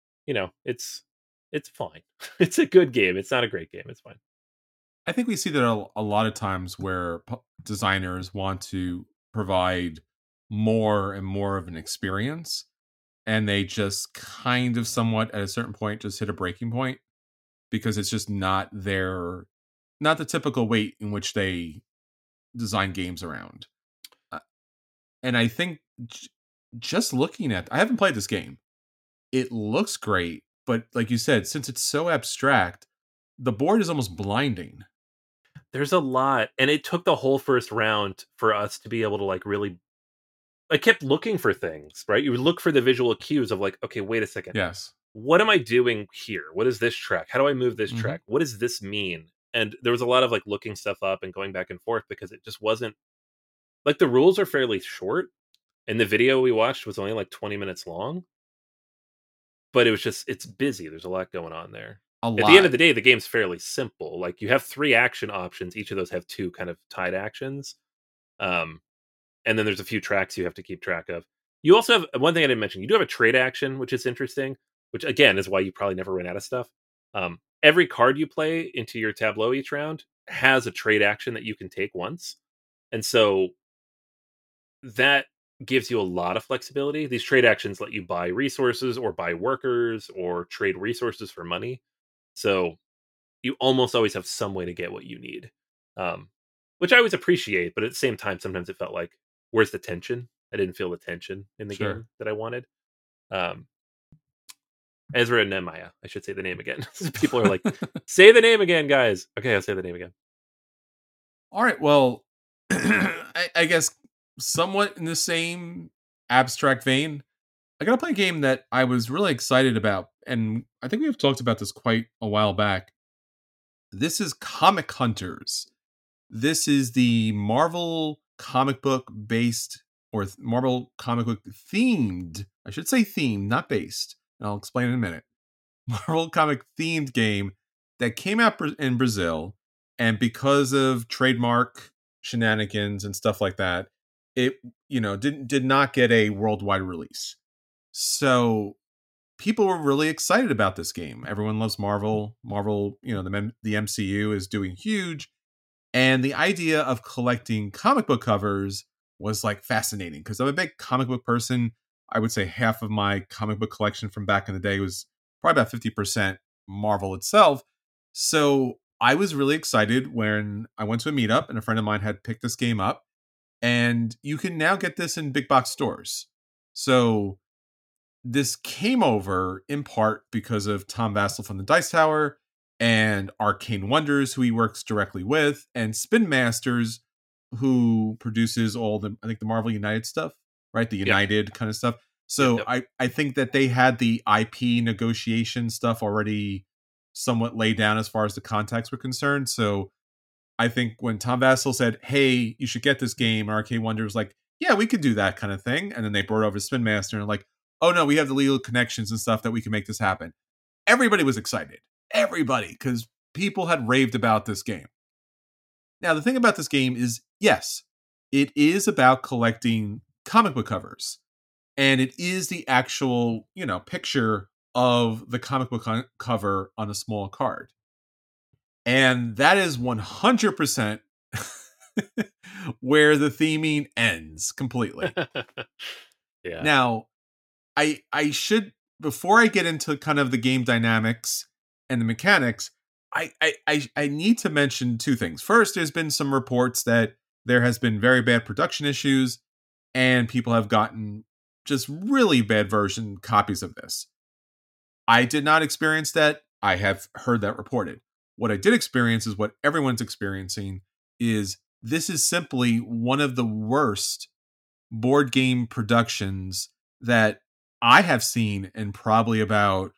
it's fine. It's a good game. It's not a great game. It's fine. I think we see that a lot of times where designers want to provide more and more of an experience, and they just kind of somewhat at a certain point just hit a breaking point because it's just not the typical weight in which they design games around. And I think just looking at, I haven't played this game. It looks great, but like you said, since it's so abstract, the board is almost blinding. There's a lot, and it took the whole first round for us to be able to like really. I kept looking for things, right? You would look for the visual cues of like, okay, wait a second. Yes. What am I doing here? What is this track? How do I move this Mhm. track? What does this mean? And there was a lot of like looking stuff up and going back and forth because it just wasn't like the rules are fairly short, and the video we watched was only like 20 minutes long. But it's busy. There's a lot going on there. A At the end lot. of the day, the game's fairly simple. Like you have 3 action options. Each of those have 2 kind of tied actions. Um, and then there's a few tracks you have to keep track of. You also have one thing I didn't mention. You do have a trade action, which is interesting, which again is why you probably never run out of stuff. Every card you play into your tableau each round has a trade action that you can take once. And so that gives you a lot of flexibility. These trade actions let you buy resources or buy workers or trade resources for money. So you almost always have some way to get what you need, which I always appreciate. But at the same time, sometimes it felt like, where's the tension? I didn't feel the tension in the Sure. game that I wanted. Ezra and Nehemiah. I should say the name again. People are like, say the name again, guys. Okay, I'll say the name again. All right. Well, I guess somewhat in the same abstract vein, I got to play a game that I was really excited about. And I think we've talked about this quite a while back. This is Comic Hunters. This is the Marvel comic book based, or Marvel comic book themed, I should say themed, not based. And I'll explain in a minute. Marvel comic themed game that came out in Brazil, and because of trademark shenanigans and stuff like that, it did not get a worldwide release. So people were really excited about this game. Everyone loves Marvel. Marvel, the MCU is doing huge, and the idea of collecting comic book covers was like fascinating because I'm a big comic book person. I would say half of my comic book collection from back in the day was probably about 50% Marvel itself. So I was really excited when I went to a meetup and a friend of mine had picked this game up. And you can now get this in big box stores. So this came over in part because of Tom Vasel from the Dice Tower and Arcane Wonders, who he works directly with, and Spin Masters, who produces all the Marvel United stuff, right? The United kind of stuff. So Yep. I think that they had the IP negotiation stuff already somewhat laid down as far as the contacts were concerned. So I think when Tom Vasel said, hey, you should get this game, Arcane Wonder was like, yeah, we could do that kind of thing. And then they brought over Spin Master and like, oh no, we have the legal connections and stuff that we can make this happen. Everybody was excited. Everybody, because people had raved about this game. Now, the thing about this game is, yes, it is about collecting comic book covers. And it is the actual, picture of the comic book cover on a small card. And that is 100% where the theming ends completely. Yeah. Now, I should, before I get into kind of the game dynamics and the mechanics, I need to mention two things. First, there's been some reports that there has been very bad production issues and people have gotten just really bad version copies of this. I did not experience that. I have heard that reported. What I did experience is what everyone's experiencing is this is simply one of the worst board game productions that I have seen in probably about,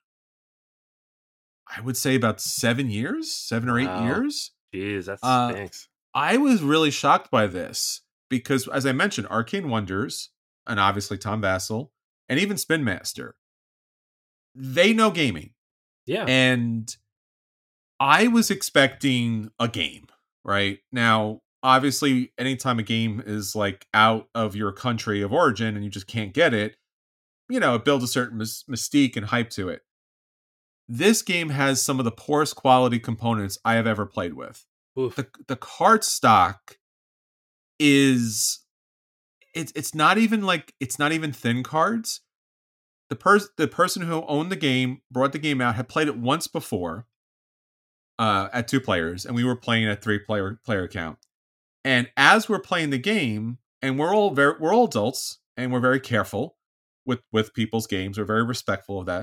I would say about 7 years, 7 or 8 Wow. years. Jeez, that Uh, stinks. I was really shocked by this because, as I mentioned, Arcane Wonders and obviously Tom Vassell and even Spin Master, they know gaming. Yeah. And I was expecting a game, right? Now, obviously, anytime a game is like out of your country of origin and you just can't get it, it builds a certain mystique and hype to it. This game has some of the poorest quality components I have ever played with. Oof. The card stock is it's not even thin cards. The person who owned the game, brought the game out, had played it once before at 2 players, and we were playing at 3-player count. And as we're playing the game, and we're all adults, and we're very careful with people's games. We're very respectful of that.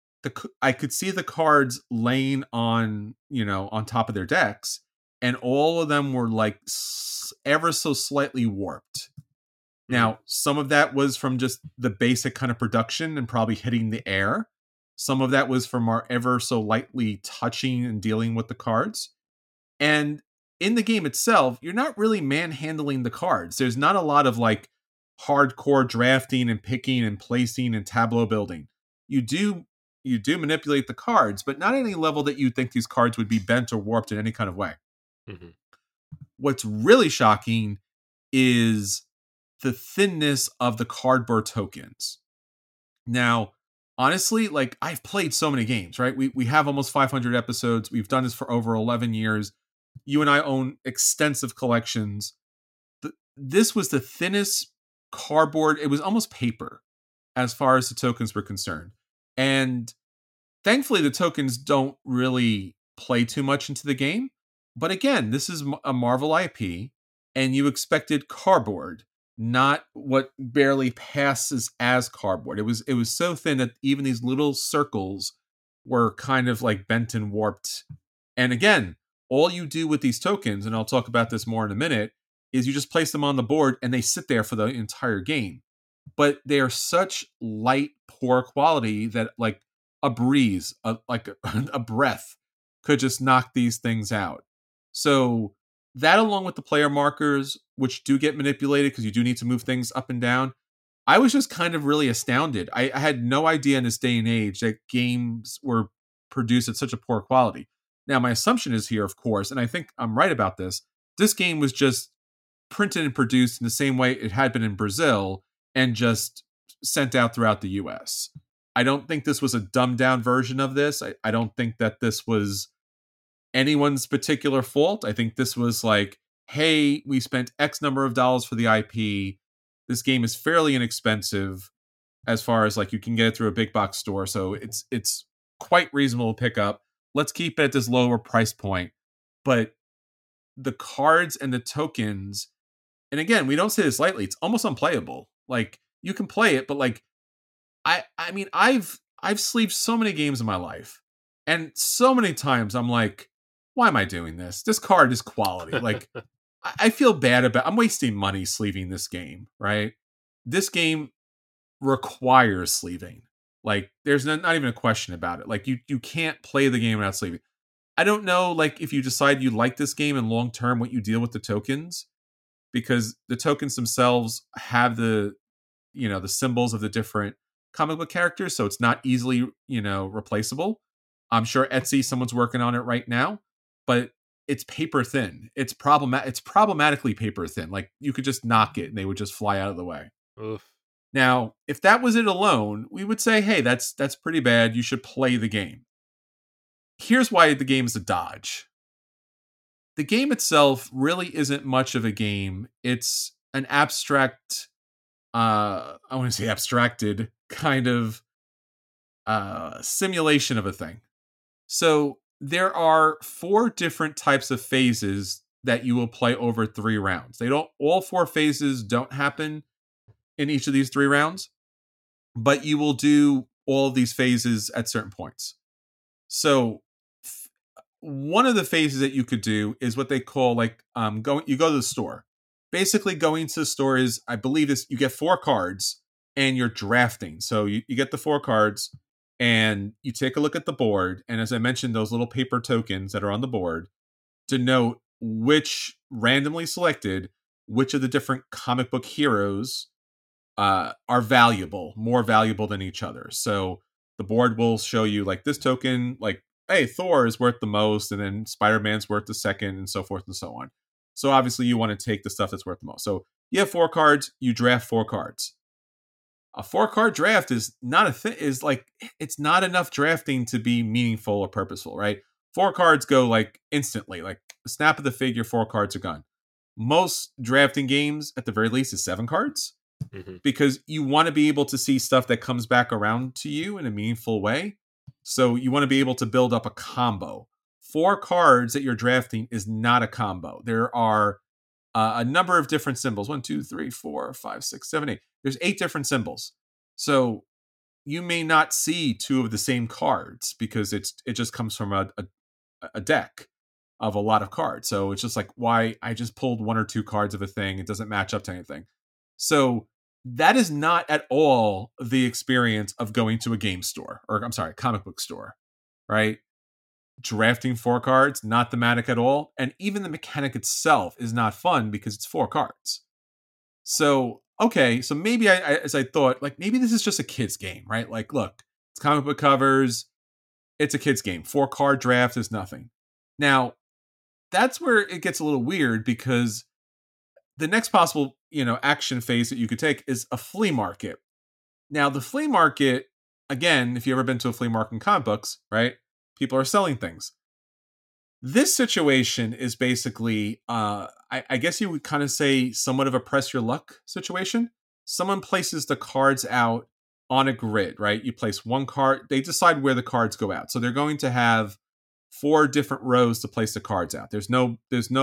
I could see the cards laying on top of their decks, and all of them were like ever so slightly warped. Now, some of that was from just the basic kind of production and probably hitting the air. Some of that was from our ever so lightly touching and dealing with the cards. And in the game itself, you're not really manhandling the cards. There's not a lot of like hardcore drafting and picking and placing and tableau building. You do manipulate the cards, but not at any level that you think these cards would be bent or warped in any kind of way. Mm-hmm. What's really shocking is the thinness of the cardboard tokens. Now, honestly, like I've played so many games, right? We have almost 500 episodes. We've done this for over 11 years. You and I own extensive collections. This was the thinnest cardboard. It was almost paper as far as the tokens were concerned. And thankfully, the tokens don't really play too much into the game. But again, this is a Marvel IP, and you expected cardboard, not what barely passes as cardboard. It was so thin that even these little circles were kind of like bent and warped. And again, all you do with these tokens, and I'll talk about this more in a minute, is you just place them on the board and they sit there for the entire game. But they are such light, poor quality that like a breeze, a breath could just knock these things out. So that, along with the player markers, which do get manipulated because you do need to move things up and down, I was just kind of really astounded. I had no idea in this day and age that games were produced at such a poor quality. Now, my assumption is here, of course, and I think I'm right about this, this game was just printed and produced in the same way it had been in Brazil and just sent out throughout the US. I don't think this was a dumbed down version of this. I don't think that this was anyone's particular fault. I think this was like, hey, we spent X number of dollars for the IP. This game is fairly inexpensive as far as like you can get it through a big box store. So it's quite reasonable to pick up. Let's keep it at this lower price point. But the cards and the tokens, and again, we don't say this lightly, it's almost unplayable. Like you can play it, but like I mean, I've sleeved so many games in my life, and so many times I'm like, why am I doing this? This card is quality. Like I feel bad about, I'm wasting money sleeving this game, right? This game requires sleeving. Like there's not even a question about it. Like you can't play the game without sleeving. I don't know, like if you decide you like this game and long term what you deal with the tokens, because the tokens themselves have the symbols of the different comic book characters, so it's not easily replaceable. I'm sure Etsy, someone's working on it right now, but it's paper thin. It's problematically paper thin. Like you could just knock it and they would just fly out of the way. Oof. Now, if that was it alone, we would say, hey, that's pretty bad. You should play the game. Here's why the game is a dodge. the game itself really isn't much of a game. It's an abstract, I want to say abstracted kind of simulation of a thing. So there are 4 different types of phases that you will play over 3 rounds. All 4 phases don't happen in each of these 3 rounds, but you will do all of these phases at certain points. So one of the phases that you could do is what they call you go to the store. Basically, going to the store is, I believe, you get 4 cards and you're drafting. So you get the 4 cards and you take a look at the board. And as I mentioned, those little paper tokens that are on the board denote which randomly selected, which of the different comic book heroes are more valuable than each other. So the board will show you like this token, like, hey, Thor is worth the most, and then Spider-Man's worth the second, and so forth and so on. So obviously you want to take the stuff that's worth the most. So you have 4 cards, you draft 4 cards. A 4-card draft is not a thing. It's not enough drafting to be meaningful or purposeful, right? 4 cards go like instantly, like a snap of the figure. 4 cards are gone. Most drafting games, at the very least, is 7 cards, because you want to be able to see stuff that comes back around to you in a meaningful way. So you want to be able to build up a combo. 4 cards that you're drafting is not a combo. There are a number of different symbols. 1, 2, 3, 4, 5, 6, 7, 8. There's 8 different symbols. So you may not see 2 of the same cards because it just comes from a deck of a lot of cards. So it's just like, why I just pulled 1 or 2 cards of a thing. It doesn't match up to anything. So that is not at all the experience of going to a game store, or I'm sorry, comic book store, right? Drafting 4 cards, not thematic at all. And even the mechanic itself is not fun because it's 4 cards. So, okay, so maybe as I thought, like, maybe this is just a kid's game, right? Like, look, it's comic book covers. It's a kid's game. 4-card draft is nothing. Now, that's where it gets a little weird, because the next possible, action phase that you could take is a flea market. Now, the flea market, again, if you've ever been to a flea market in comic books, right? People are selling things. This situation is basically, I guess you would kind of say, somewhat of a press your luck situation. Someone places the cards out on a grid, right? You place 1 card. They decide where the cards go out. So they're going to have 4 different rows to place the cards out. There's no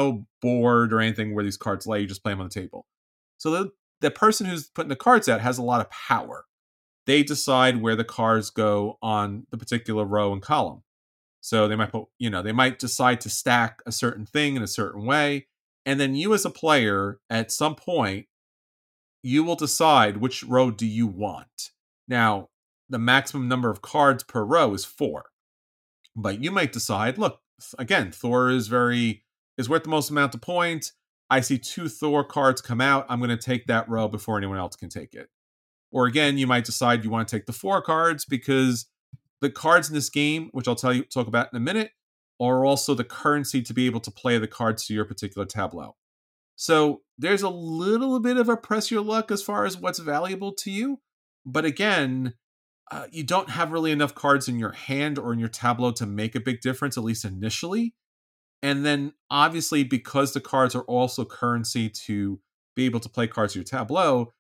board or anything where these cards lay. You just play them on the table. So the person who's putting the cards out has a lot of power. They decide where the cards go on the particular row and column. So they might decide to stack a certain thing in a certain way. And then you as a player, at some point, you will decide which row do you want. Now, the maximum number of cards per row is 4. But you might decide, look, again, Thor is worth the most amount of points. I see 2 Thor cards come out. I'm going to take that row before anyone else can take it. Or again, you might decide you want to take the 4 cards because the cards in this game, which I'll talk about in a minute, are also the currency to be able to play the cards to your particular tableau. So there's a little bit of a press your luck as far as what's valuable to you. But again, you don't have really enough cards in your hand or in your tableau to make a big difference, at least initially. And then obviously, because the cards are also currency to be able to play cards to your tableau,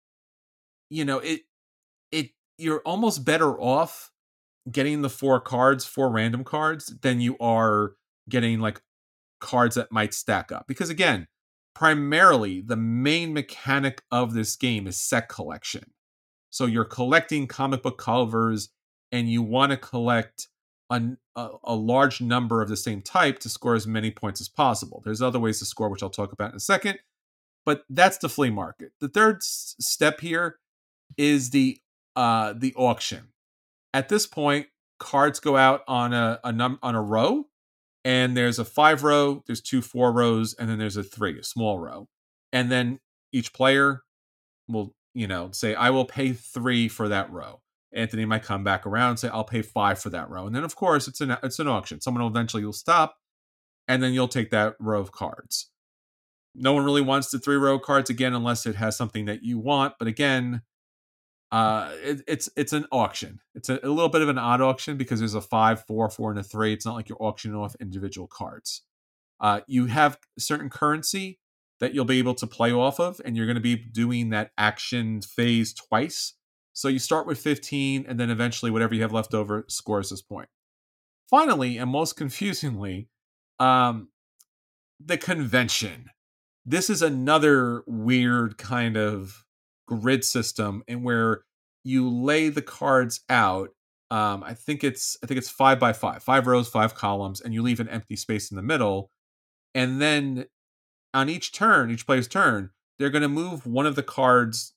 you're almost better off getting the 4 random cards, than you are getting like cards that might stack up. Because again, primarily the main mechanic of this game is set collection. So you're collecting comic book covers, and you want to collect a large number of the same type to score as many points as possible. There's other ways to score, which I'll talk about in a second, but that's the flea market. The third step here is the auction. At this point, cards go out on a row, and there's a 5 row, there's 2 4 rows, and then there's a 3, a small row. And then each player will, say, I will pay 3 for that row. Anthony might come back around and say, I'll pay 5 for that row. And then, of course, it's an auction. Someone will eventually stop, and then you'll take that row of cards. No one really wants the 3 row cards, again, unless it has something that you want. But again, it's an auction. It's a little bit of an odd auction because there's a 5, 4, 4, and a 3. It's not like you're auctioning off individual cards. You have certain currency that you'll be able to play off of, and you're going to be doing that action phase twice. So you start with 15, and then eventually whatever you have left over scores this point. Finally, and most confusingly, the convention. This is another weird kind of grid system in where you lay the cards out. I think it's 5x5, 5 rows, 5 columns, and you leave an empty space in the middle. And then on each player's turn, they're going to move one of the cards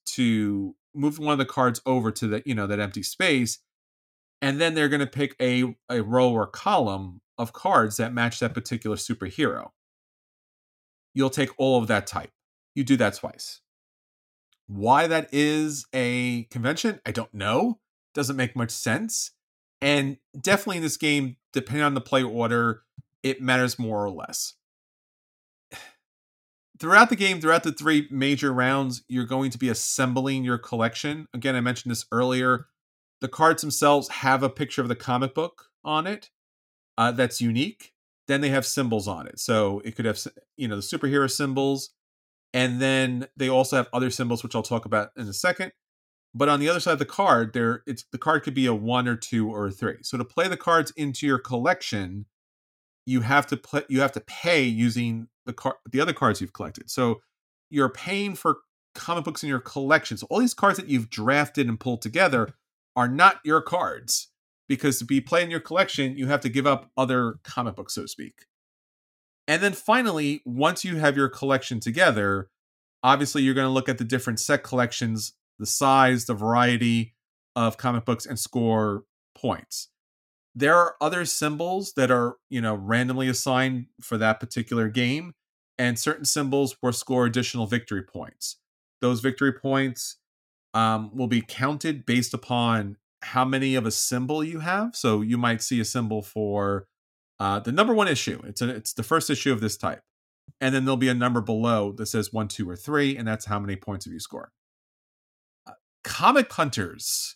over to that empty space, and then they're going to pick a row or column of cards that match that particular superhero. You'll take all of that type. You do that twice. Why that is a convention, I don't know. Doesn't make much sense. And definitely in this game, depending on the play order, it matters more or less. Throughout the game, throughout the 3 major rounds, you're going to be assembling your collection. Again, I mentioned this earlier. The cards themselves have a picture of the comic book on it that's unique. Then they have symbols on it. So it could have, the superhero symbols. And then they also have other symbols, which I'll talk about in a second. But on the other side of the card, the card could be a 1 or 2 or a 3. So to play the cards into your collection, you have to pay using the other cards you've collected. So you're paying for comic books in your collection. So all these cards that you've drafted and pulled together are not your cards, because to be playing your collection, you have to give up other comic books, so to speak. And then finally, once you have your collection together, obviously you're going to look at the different set collections, the size, the variety of comic books, and score points. There are other symbols that are, randomly assigned for that particular game, and certain symbols will score additional victory points. Those victory points will be counted based upon how many of a symbol you have. So you might see a symbol for the number 1 issue. It's the first issue of this type. And then there'll be a number below that says 1, 2, or 3, and that's how many points have you score. Comic Hunters.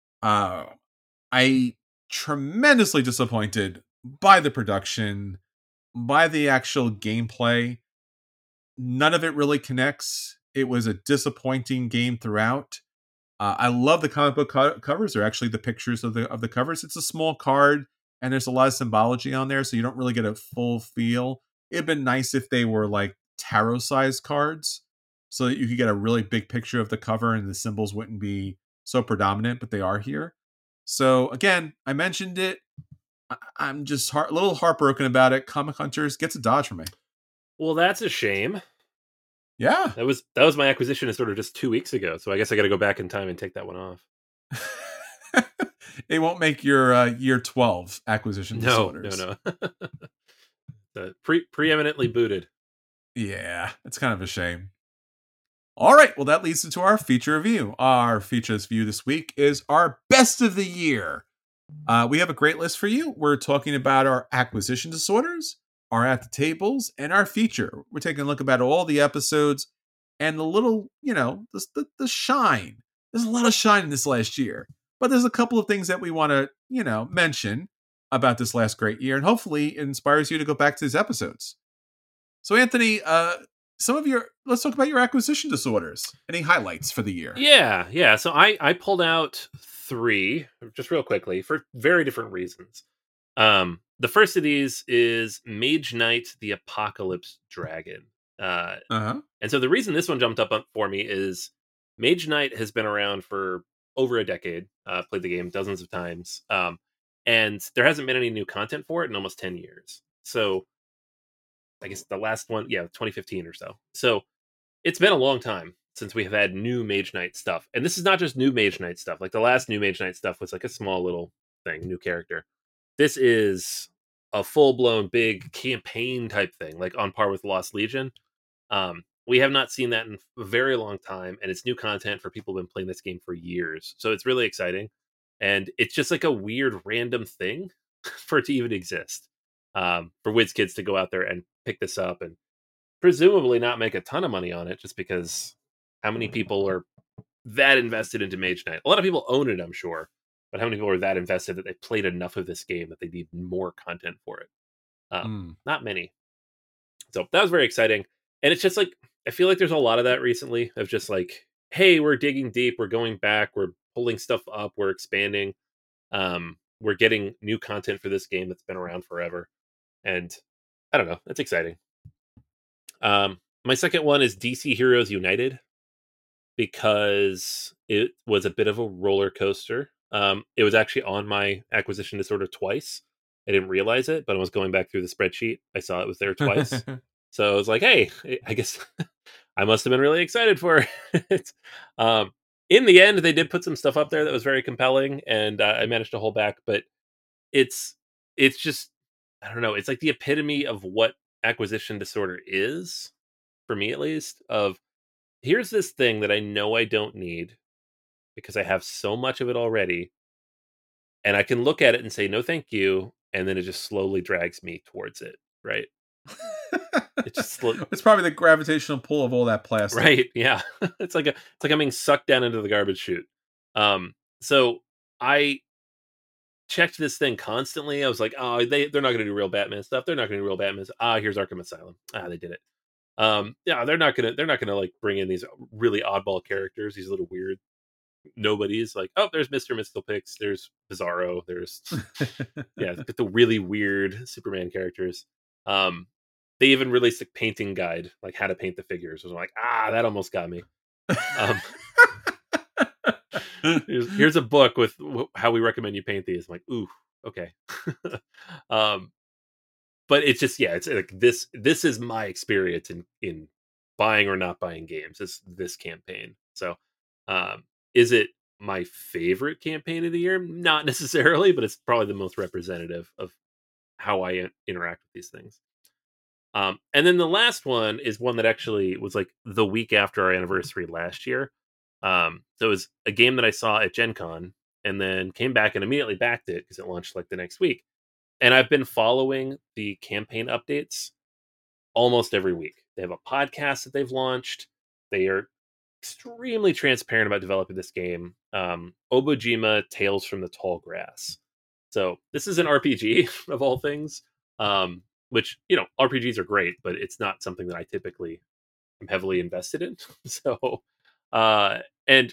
I tremendously disappointed by the production, by the actual gameplay. None of it really connects. It was a disappointing game throughout. I love the comic book covers. They're actually the pictures of the covers. It's a small card, and there's a lot of symbology on there, so you don't really get a full feel. It'd been nice if they were like tarot-sized cards, so that you could get a really big picture of the cover and the symbols wouldn't be so predominant, but they are here. So again, I mentioned it. I'm just a little heartbroken about it. Comic Hunters gets a dodge from me. Well, that's a shame. Yeah. That was my acquisition sort of just 2 weeks ago. So I guess I got to go back in time and take that one off. It won't make your year 12 acquisition disorders. No. Preeminently booted. Yeah, it's kind of a shame. All right, well, that leads into our feature review. Our feature review this week is our best of the year. We have a great list for you. We're talking about our acquisition disorders, our at the tables, and our feature. We're taking a look about all the episodes and the little, the shine. There's a lot of shine in this last year, but there's a couple of things that we want to, mention about this last great year, and hopefully it inspires you to go back to these episodes. So, Anthony, let's talk about your acquisition disorders. Any highlights for the year? Yeah. So I pulled out 3 just real quickly for very different reasons. The first of these is Mage Knight: The Apocalypse Dragon. And so the reason this one jumped up for me is Mage Knight has been around for over a decade. Played the game dozens of times. And there hasn't been any new content for it in almost 10 years. So I guess the last one, 2015 or so. So it's been a long time since we have had new Mage Knight stuff. And this is not just new Mage Knight stuff. Like the last new Mage Knight stuff was like a small little thing, new character. This is a full-blown big campaign type thing, like on par with Lost Legion. We have not seen that in a very long time, and it's new content for people who've been playing this game for years. So it's really exciting. And it's just like a weird random thing for it to even exist. For WizKids to go out there and pick this up and presumably not make a ton of money on it, just because how many people are that invested into Mage Knight? A lot of people own it, I'm sure, but how many people are that invested that they played enough of this game that they need more content for it? Not many. So that was very exciting. And it's just like, I feel like there's a lot of that recently of just like, hey, we're digging deep, we're going back, we're pulling stuff up, we're expanding. We're getting new content for this game that's been around forever. And I don't know, it's exciting. My second one is DC Heroes United, because it was a bit of a roller coaster. It was actually on my acquisition disorder twice. I didn't realize it, but I was going back through the spreadsheet. I saw it was there twice. So I was like, hey, I guess I must have been really excited for it. In the end, they did put some stuff up there that was very compelling, and I managed to hold back. But it's just, I don't know. It's like the epitome of what acquisition disorder is, for me at least, of here's this thing that I know I don't need because I have so much of it already, and I can look at it and say, no, thank you. And then it just slowly drags me towards it. Right. It's probably the gravitational pull of all that plastic. Right. Yeah. It's like I'm being sucked down into the garbage chute. So I checked this thing constantly. I was like, oh, they're not going to do real Batman stuff. They're not going to do real Batman stuff. Here's Arkham Asylum. They did it. Yeah, they're not gonna like bring in these really oddball characters, these little weird nobodies. Like, oh, there's Mr. Mystical Pix, there's Bizarro, there's but the really weird Superman characters. They even released a painting guide, like how to paint the figures. I was like, that almost got me. Here's a book with how we recommend you paint these. I'm like, ooh, okay. But it's just, it's like this is my experience in buying or not buying games, is this campaign. So is it my favorite campaign of the year? Not necessarily, but it's probably the most representative of how I interact with these things. And then the last one is one that actually was like the week after our anniversary last year. So it was a game that I saw at Gen Con and then came back and immediately backed it because it launched like the next week. And I've been following the campaign updates almost every week. They have a podcast that they've launched. They are extremely transparent about developing this game. Obojima Tales from the Tall Grass. So this is an RPG of all things, which, RPGs are great, but it's not something that I typically am heavily invested in. So, and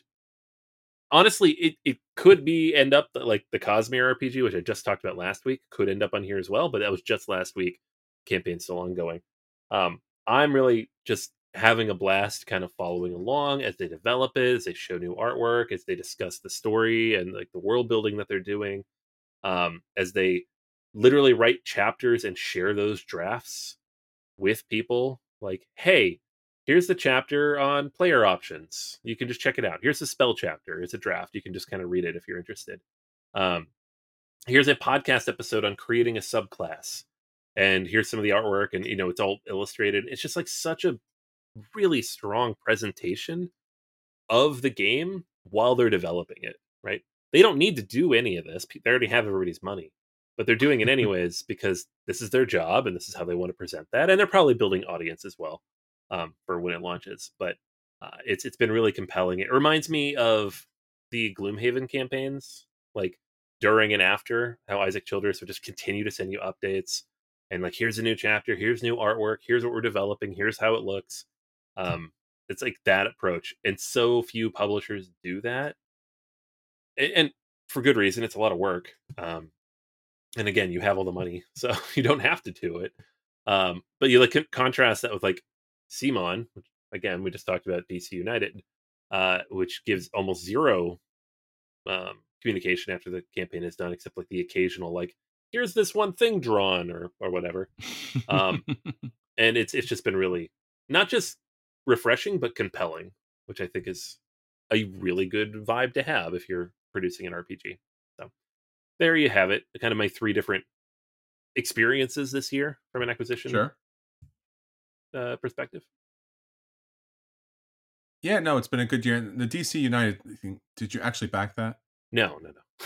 honestly, it could end up like the Cosmere RPG, which I just talked about last week, could end up on here as well, but that was just last week. Campaign's still ongoing. I'm really just having a blast kind of following along as they develop it, as they show new artwork, as they discuss the story and like the world building that they're doing, as they literally write chapters and share those drafts with people. Like, hey, here's the chapter on player options. You can just check it out. Here's the spell chapter. It's a draft. You can just kind of read it if you're interested. Here's a podcast episode on creating a subclass. And here's some of the artwork. And, it's all illustrated. It's just like such a really strong presentation of the game while they're developing it, right? They don't need to do any of this. They already have everybody's money. But they're doing it anyways because this is their job and this is how they want to present that. And they're probably building audience as well. For when it launches, but it's been really compelling. It reminds me of the Gloomhaven campaigns, like during and after, how Isaac Childress would just continue to send you updates and like, here's a new chapter, here's new artwork, here's what we're developing, here's how it looks. It's like that approach, and so few publishers do that, and for good reason. It's a lot of work, and again, you have all the money, so you don't have to do it. But you like contrast that with like CMON, which again we just talked about, DC United, which gives almost zero communication after the campaign is done, except like the occasional like, here's this one thing drawn or whatever. And it's just been really not just refreshing but compelling, which I think is a really good vibe to have if you're producing an RPG. So there you have it, kind of my 3 different experiences this year from an acquisition perspective. Yeah, no, it's been a good year. The DC United thing, did you actually back that? No.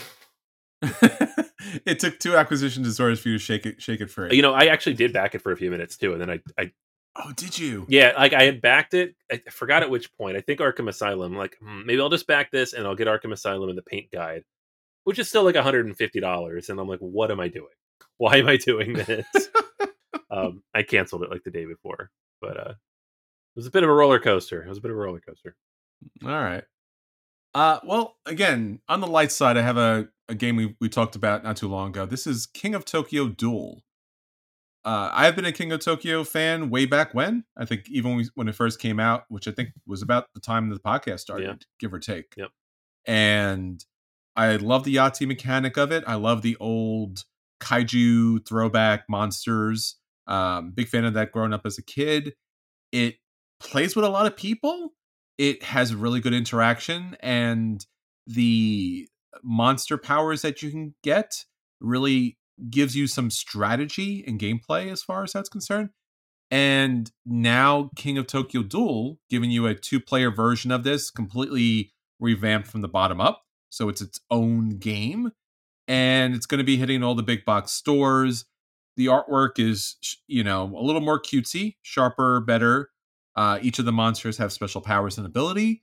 It took 2 acquisition disorders for you to shake it free. I actually did back it for a few minutes too, and then I oh, did you? Yeah, like I had backed it. I forgot at which point. I think Arkham Asylum. Like, maybe I'll just back this and I'll get Arkham Asylum in the paint guide, which is still like $150. And I'm like, what am I doing? Why am I doing this? I canceled it like the day before, but it was a bit of a roller coaster. All right. Well, again, on the light side, I have a game we talked about not too long ago. This is King of Tokyo Duel. I've been a King of Tokyo fan way back when. I think even when it first came out, which I think was about the time the podcast started, give or take. Yep. And I love the Yahtzee mechanic of it. I love the old kaiju throwback monsters. Big fan of that growing up as a kid. It plays with a lot of people. It has really good interaction, and the monster powers that you can get really gives you some strategy and gameplay as far as that's concerned. And now King of Tokyo Duel giving you a 2-player version of this, completely revamped from the bottom up. So it's its own game, and it's going to be hitting all the big box stores. The artwork is, a little more cutesy, sharper, better. Each of the monsters have special powers and ability.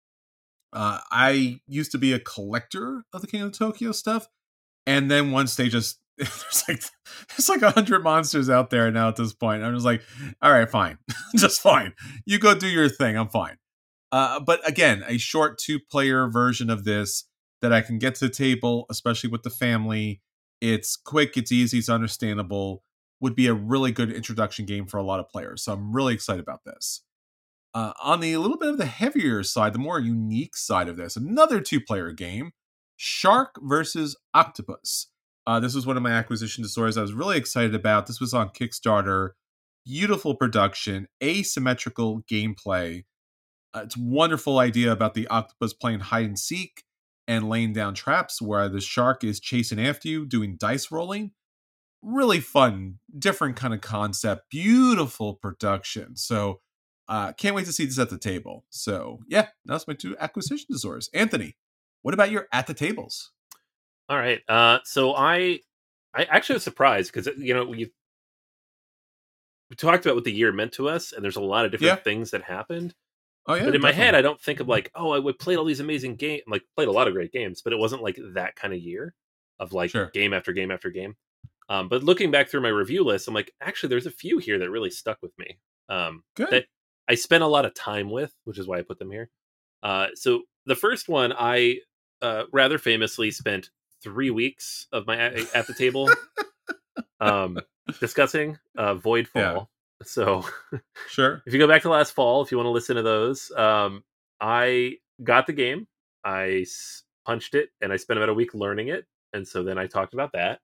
I used to be a collector of the King of Tokyo stuff, and then once they just there's like 100 monsters out there now at this point. I'm just like, all right, fine, just fine. You go do your thing. I'm fine. But again, a short 2-player version of this that I can get to the table, especially with the family. It's quick, it's easy, it's understandable. Would be a really good introduction game for a lot of players. So I'm really excited about this. On the little bit of the heavier side, the more unique side of this, another 2-player game, Shark versus Octopus. This was one of my acquisition disorders I was really excited about. This was on Kickstarter. Beautiful production, asymmetrical gameplay. It's a wonderful idea about the octopus playing hide and seek and laying down traps where the shark is chasing after you, doing dice rolling. Really fun, different kind of concept, beautiful production. So can't wait to see this at the table. So yeah, that's my 2 acquisition disorders. Anthony, what about your at the tables? All right. So I actually was surprised because we talked about what the year meant to us, and there's a lot of different things that happened. Oh yeah. But in my head, I don't think of like, oh, I played all these amazing games, like played a lot of great games, but it wasn't like that kind of year of like game after game after game. But looking back through my review list, I'm like, actually, there's a few here that really stuck with me. Good. That I spent a lot of time with, which is why I put them here. So the first one, I rather famously spent 3 weeks of my at the table discussing Voidfall. Yeah. So sure, if you go back to last fall, if you want to listen to those, I got the game, I punched it, and I spent about a week learning it, and so then I talked about that.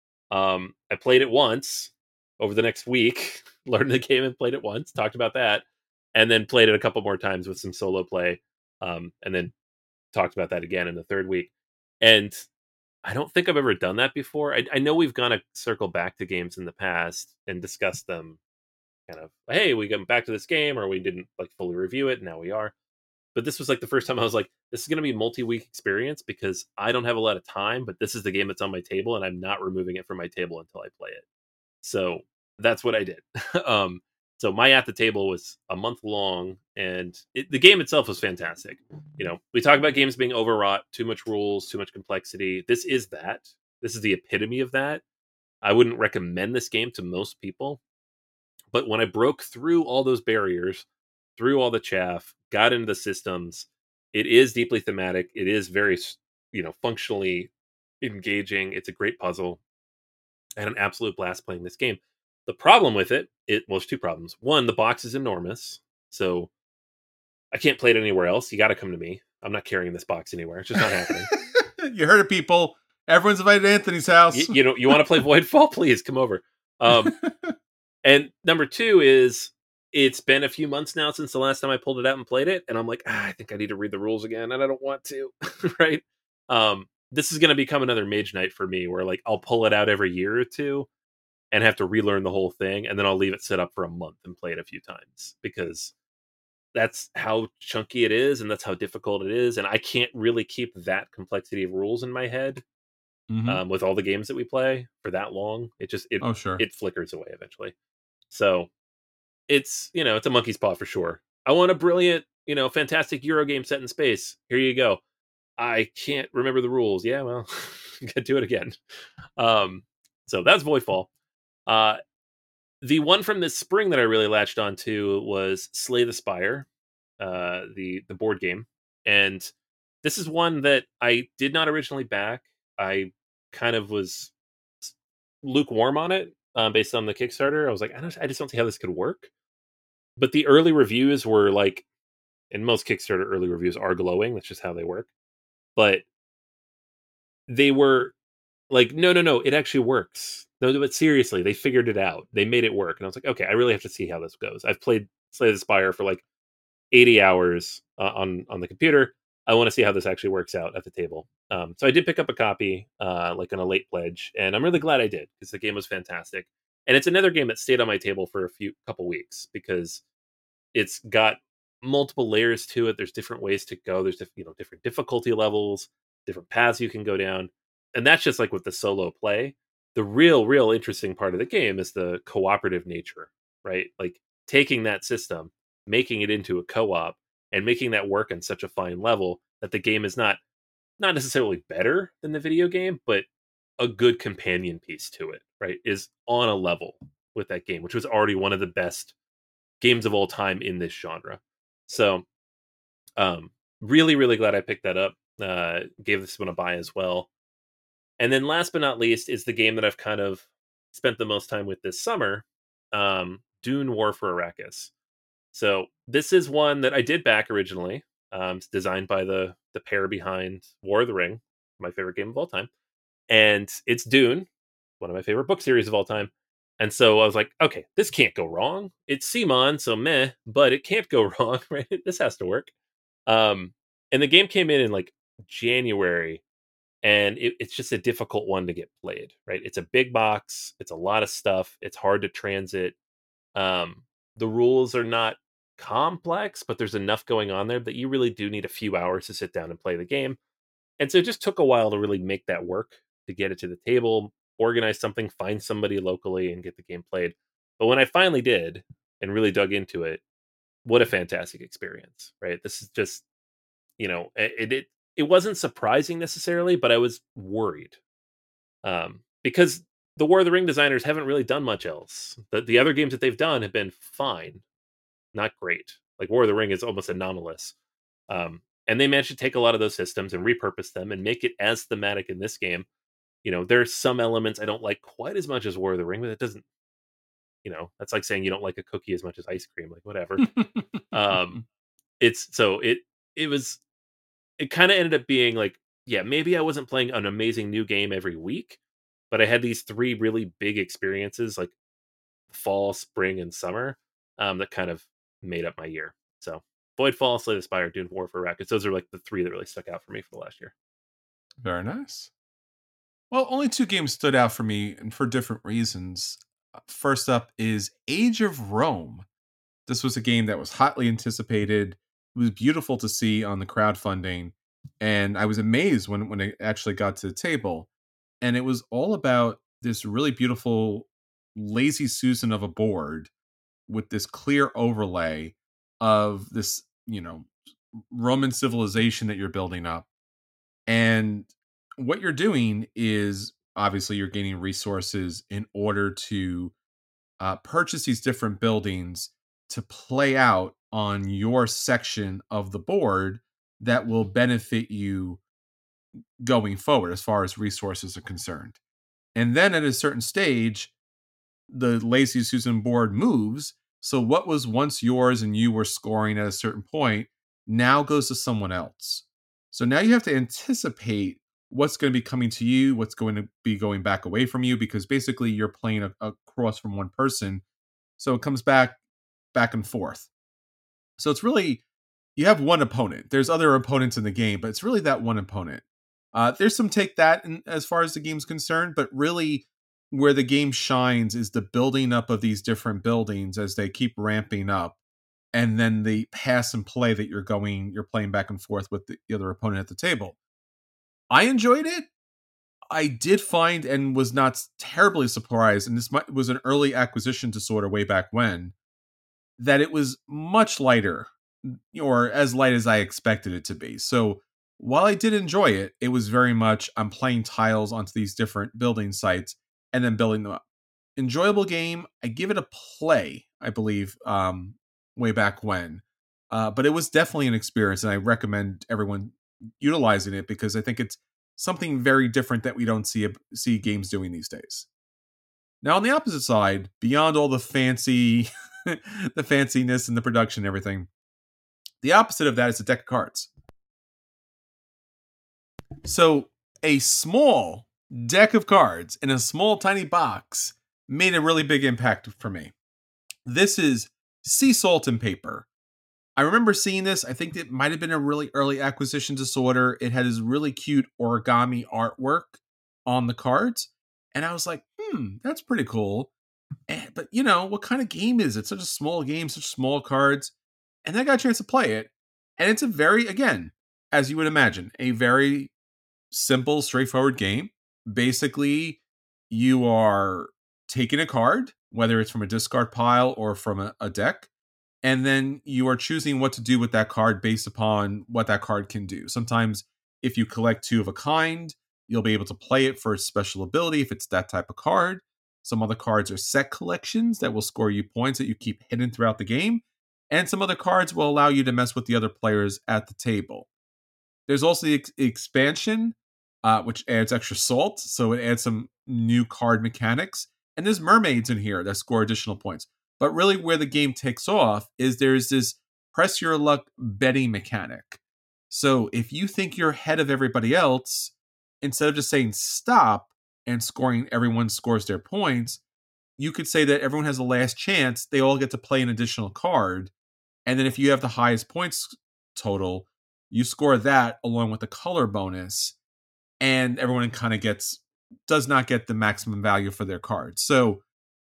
I played it once over the next week, learned the game and played it once, talked about that, and then played it a couple more times with some solo play, and then talked about that again in the third week. And I don't think I've ever done that before. I know we've gone to circle back to games in the past and discussed them kind of, hey, we got back to this game, or we didn't like fully review it, and now we are. But this was like the first time I was like, this is going to be a multi-week experience because I don't have a lot of time, but this is the game that's on my table, and I'm not removing it from my table until I play it. So that's what I did. So my at the table was a month long, and the game itself was fantastic. We talk about games being overwrought, too much rules, too much complexity. This is that. This is the epitome of that. I wouldn't recommend this game to most people. But when I broke through all those barriers, through all the chaff, got into the systems, it is deeply thematic. It is very, functionally engaging. It's a great puzzle. I had an absolute blast playing this game. The problem with it, there's 2 problems. One, the box is enormous, so I can't play it anywhere else. You got to come to me. I'm not carrying this box anywhere. It's just not happening. You heard it, people. Everyone's invited to Anthony's house. You want to play Voidfall? Please come over. And number 2 is it's been a few months now since the last time I pulled it out and played it, and I'm like, I think I need to read the rules again, and I don't want to. Right? This is going to become another Mage Night for me, where like I'll pull it out every year or 2 and have to relearn the whole thing, and then I'll leave it set up for a month and play it a few times because that's how chunky it is, and that's how difficult it is, and I can't really keep that complexity of rules in my head with all the games that we play for that long. It flickers away eventually. So it's a monkey's paw for sure. I want a brilliant, fantastic Euro game set in space. Here you go. I can't remember the rules. Yeah, well, gotta do it again. So that's Voidfall. The one from this spring that I really latched onto was Slay the Spire, the board game, and this is one that I did not originally back. I kind of was lukewarm on it based on the Kickstarter. I was like, I just don't see how this could work. But the early reviews were like, and most Kickstarter early reviews are glowing. That's just how they work. But they were like, no, it actually works. No, but seriously, they figured it out. They made it work. And I was like, okay, I really have to see how this goes. I've played Slay the Spire for like 80 hours on the computer. I want to see how this actually works out at the table. So I did pick up a copy, like on a late pledge, and I'm really glad I did because the game was fantastic. And it's another game that stayed on my table for a couple weeks because it's got multiple layers to it. There's different ways to go. There's different difficulty levels, different paths you can go down, and that's just like with the solo play. The real interesting part of the game is the cooperative nature, right? Like taking that system, making it into a co-op, and making that work on such a fine level that the game is not necessarily better than the video game, but a good companion piece to it, right? Is on a level with that game, which was already one of the best games of all time in this genre. So, really glad I picked that up. Gave this one a buy as well. And then last but not least is the game that I've kind of spent the most time with this summer, Dune War for Arrakis. So this is one that I did back originally. It's designed by the pair behind War of the Ring, my favorite game of all time. And it's Dune, one of my favorite book series of all time. And so I was like, okay, this can't go wrong. It's CMON, so meh, but it can't go wrong, right? This has to work. And the game came in like January, and it's just a difficult one to get played, right? It's a big box. It's a lot of stuff. It's hard to transit. The rules are not complex, but there's enough going on there that you really do need a few hours to sit down and play the game. And so it just took a while to really make that work, to get it to the table, organize something, find somebody locally, and get the game played. But when I finally did and really dug into it, what a fantastic experience, right? This is just, it wasn't surprising necessarily, but I was worried because the War of the Ring designers haven't really done much else. The other games that they've done have been fine, not great. Like War of the Ring is almost anomalous. And they managed to take a lot of those systems and repurpose them and make it as thematic in this game. There's some elements I don't like quite as much as War of the Ring, but it doesn't, that's like saying you don't like a cookie as much as ice cream, like whatever. It kind of ended up being like, yeah, maybe I wasn't playing an amazing new game every week, but I had these 3 really big experiences like fall, spring, and summer that kind of made up my year. So Voidfall, Slay the Spire, Dune War for Arrakis. Those are like the 3 that really stuck out for me for the last year. Very nice. Well, only 2 games stood out for me, and for different reasons. First up is Age of Rome. This was a game that was hotly anticipated. It was beautiful to see on the crowdfunding, and I was amazed when it actually got to the table. And it was all about this really beautiful Lazy Susan of a board with this clear overlay of this, Roman civilization that you're building up. And what you're doing is obviously you're gaining resources in order to purchase these different buildings to play out on your section of the board that will benefit you going forward as far as resources are concerned. And then at a certain stage, the Lazy Susan board moves. So what was once yours and you were scoring at a certain point now goes to someone else. So now you have to anticipate what's going to be coming to you, what's going to be going back away from you, because basically you're playing across from one person. So it comes back and forth. So it's really, you have one opponent. There's other opponents in the game, but it's really that one opponent. There's some take that as far as the game's concerned, but really where the game shines is the building up of these different buildings as they keep ramping up. And then the pass and play that you're playing back and forth with the other opponent at the table. I enjoyed it. I did find and was not terribly surprised, and this was an early acquisition disorder way back when, that it was much lighter, or as light as I expected it to be. So while I did enjoy it, it was very much I'm playing tiles onto these different building sites and then building them up. enjoyable game. I give it a play, I believe, way back when. But it was definitely an experience, and I recommend everyone utilizing it because I think it's something very different that we don't see games doing these days. Now, on the opposite side, beyond all the fancy, the fanciness and the production and everything, the opposite of that is a deck of cards. So, a small deck of cards in a small, tiny box made a really big impact for me. This is Sea Salt and Paper. I remember seeing this. I think it might have been a really early acquisition disorder. It had this really cute origami artwork on the cards. And I was like, that's pretty cool. But, what kind of game is it? Such a small game, such small cards. And then I got a chance to play it. And it's a very, again, as you would imagine, a very simple, straightforward game. Basically, you are taking a card, whether it's from a discard pile or from a deck, and then you are choosing what to do with that card based upon what that card can do. Sometimes if you collect 2 of a kind, you'll be able to play it for a special ability if it's that type of card. Some other cards are set collections that will score you points that you keep hidden throughout the game. And some other cards will allow you to mess with the other players at the table. There's also the expansion, which adds extra salt. So it adds some new card mechanics. And there's mermaids in here that score additional points. But really where the game takes off is there's this press your luck betting mechanic. So if you think you're ahead of everybody else, instead of just saying stop and scoring, everyone scores their points, you could say that everyone has a last chance. They all get to play an additional card. And then if you have the highest points total, you score that along with the color bonus. And everyone kind of does not get the maximum value for their cards. So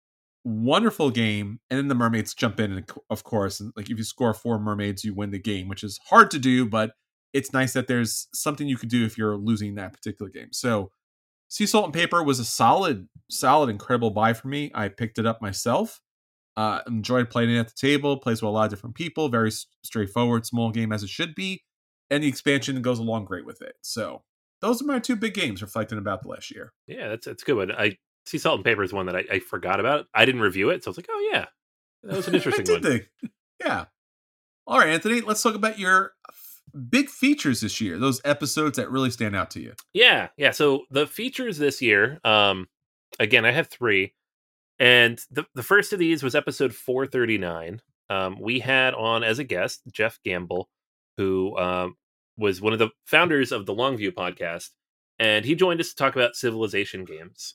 wonderful game. And then the mermaids jump in, and of course, and like if you score 4 mermaids, you win the game, which is hard to do, but it's nice that there's something you could do if you're losing that particular game. So Sea Salt and Paper was a solid, incredible buy for me. I picked it up myself. Enjoyed playing it at the table. Plays with a lot of different people. Very straightforward, small game as it should be. And the expansion goes along great with it. So those are my 2 big games reflecting about the last year. Yeah, that's a good one. Sea Salt and Paper is one that I forgot about. I didn't review it, so I was like, oh yeah, that was an interesting one. Yeah. All right, Anthony, let's talk about your big features this year. Those episodes that really stand out to you. Yeah. So the features this year, again, I have 3. And the first of these was episode 439. We had on as a guest Jeff Gamble, who was one of the founders of the Longview podcast, and he joined us to talk about Civilization games.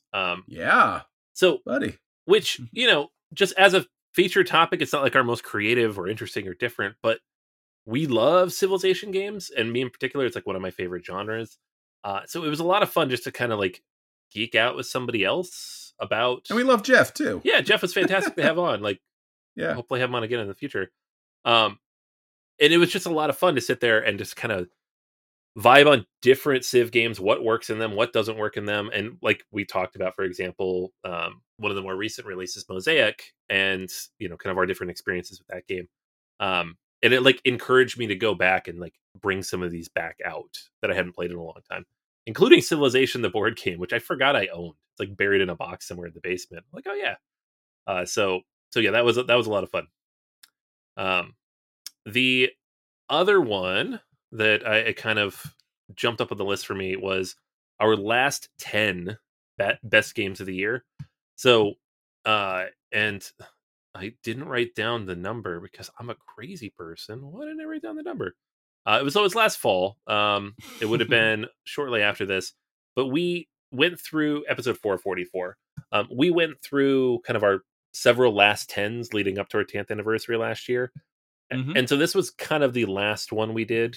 So, buddy, which just as a feature topic, it's not like our most creative or interesting or different, but we love Civilization games, and me in particular, it's like one of my favorite genres. So it was a lot of fun just to kind of like geek out with somebody else about. And we love Jeff too. Yeah, Jeff was fantastic to have on. Like, yeah, hopefully have him on again in the future. And it was just a lot of fun to sit there and just kind of vibe on different Civ games, what works in them, what doesn't work in them. And like we talked about, for example, one of the more recent releases, Mosaic, and kind of our different experiences with that game. And it like encouraged me to go back and like bring some of these back out that I hadn't played in a long time, including Civilization, the board game, which I forgot I owned. It's like buried in a box somewhere in the basement. I'm like, oh yeah. So yeah, that was a lot of fun. The other one that I kind of jumped up on the list for me was our last 10 best games of the year. So, and I didn't write down the number because I'm a crazy person. Why didn't I write down the number? It was last fall. It would have been shortly after this, but we went through episode 444. We went through kind of our several last 10s leading up to our 10th anniversary last year. Mm-hmm. And so this was kind of the last one we did,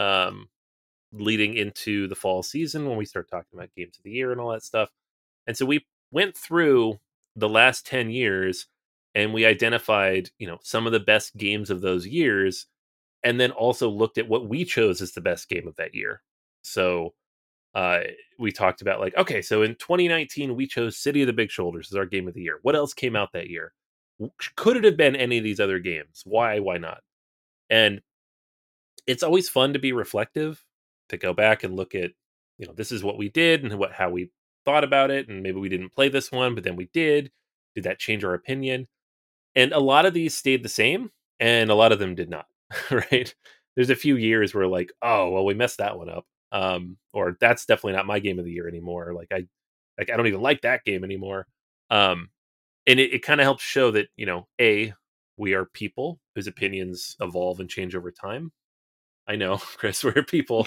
leading into the fall season when we start talking about games of the year and all that stuff. And so we went through the last 10 years and we identified, some of the best games of those years, and then also looked at what we chose as the best game of that year. So we talked about like, okay, so in 2019, we chose City of the Big Shoulders as our game of the year. What else came out that year? Could it have been any of these other games? Why not? And it's always fun to be reflective, to go back and look at, this is what we did and how we thought about it. And maybe we didn't play this one, but then we did. Did that change our opinion? And a lot of these stayed the same, and a lot of them did not. Right? There's a few years where like, oh well, we messed that one up, or that's definitely not my game of the year anymore. I don't even like that game anymore. And it kind of helps show that, we are people whose opinions evolve and change over time. I know, Chris, we're people.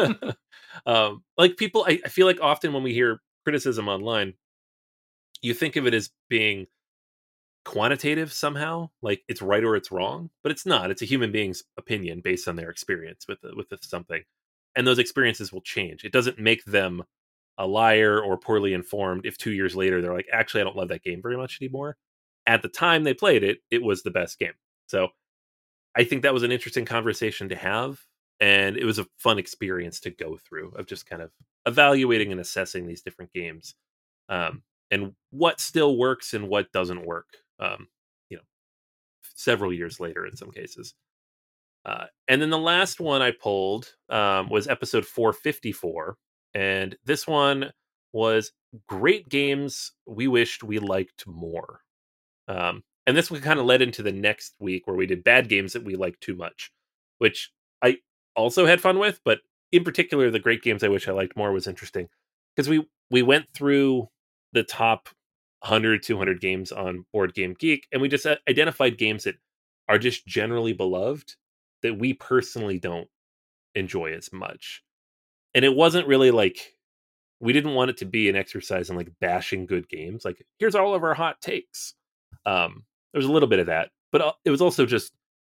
Like people, I feel like often when we hear criticism online, you think of it as being quantitative somehow, like it's right or it's wrong, but it's not. It's a human being's opinion based on their experience with something, and those experiences will change. It doesn't make them a liar or poorly informed if 2 years later they're like, actually, I don't love that game very much anymore. At the time they played it, it was the best game. So I think that was an interesting conversation to have, and it was a fun experience to go through of just kind of evaluating and assessing these different games, and what still works and what doesn't work. Um, you know, Several years later in some cases. And then the last one I pulled was episode 454, and this one was great games we wished we liked more. And this one kind of led into the next week where we did bad games that we liked too much, which I also had fun with, but in particular, the great games I wish I liked more was interesting because we went through the top 100, 200 games on Board Game Geek, and we just identified games that are just generally beloved that we personally don't enjoy as much. And it wasn't really like, we didn't want it to be an exercise in like bashing good games. Like, here's all of our hot takes. There was a little bit of that, but it was also just,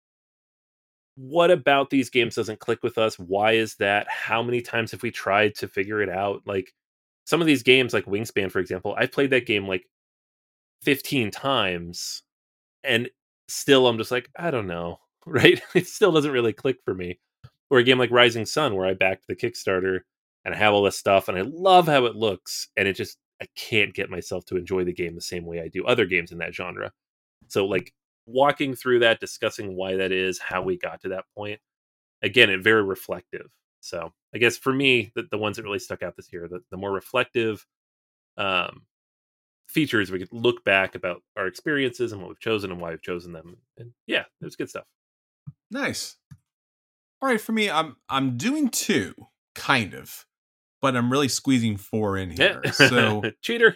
what about these games doesn't click with us? Why is that? How many times have we tried to figure it out? Like some of these games, like Wingspan, for example, I played that game like 15 times and still I'm just like, I don't know, right? It still doesn't really click for me. Or a game like Rising Sun, where I backed the Kickstarter and I have all this stuff and I love how it looks, and I can't get myself to enjoy the game the same way I do other games in that genre. So like walking through that, discussing why that is, how we got to that point, again, it very reflective. So I guess for me, the ones that really stuck out this year, the more reflective features, we could look back about our experiences and what we've chosen and why we've chosen them. And yeah, it was good stuff. Nice. All right, for me, I'm doing 2, kind of, but I'm really squeezing 4 in here. Yeah. So cheater.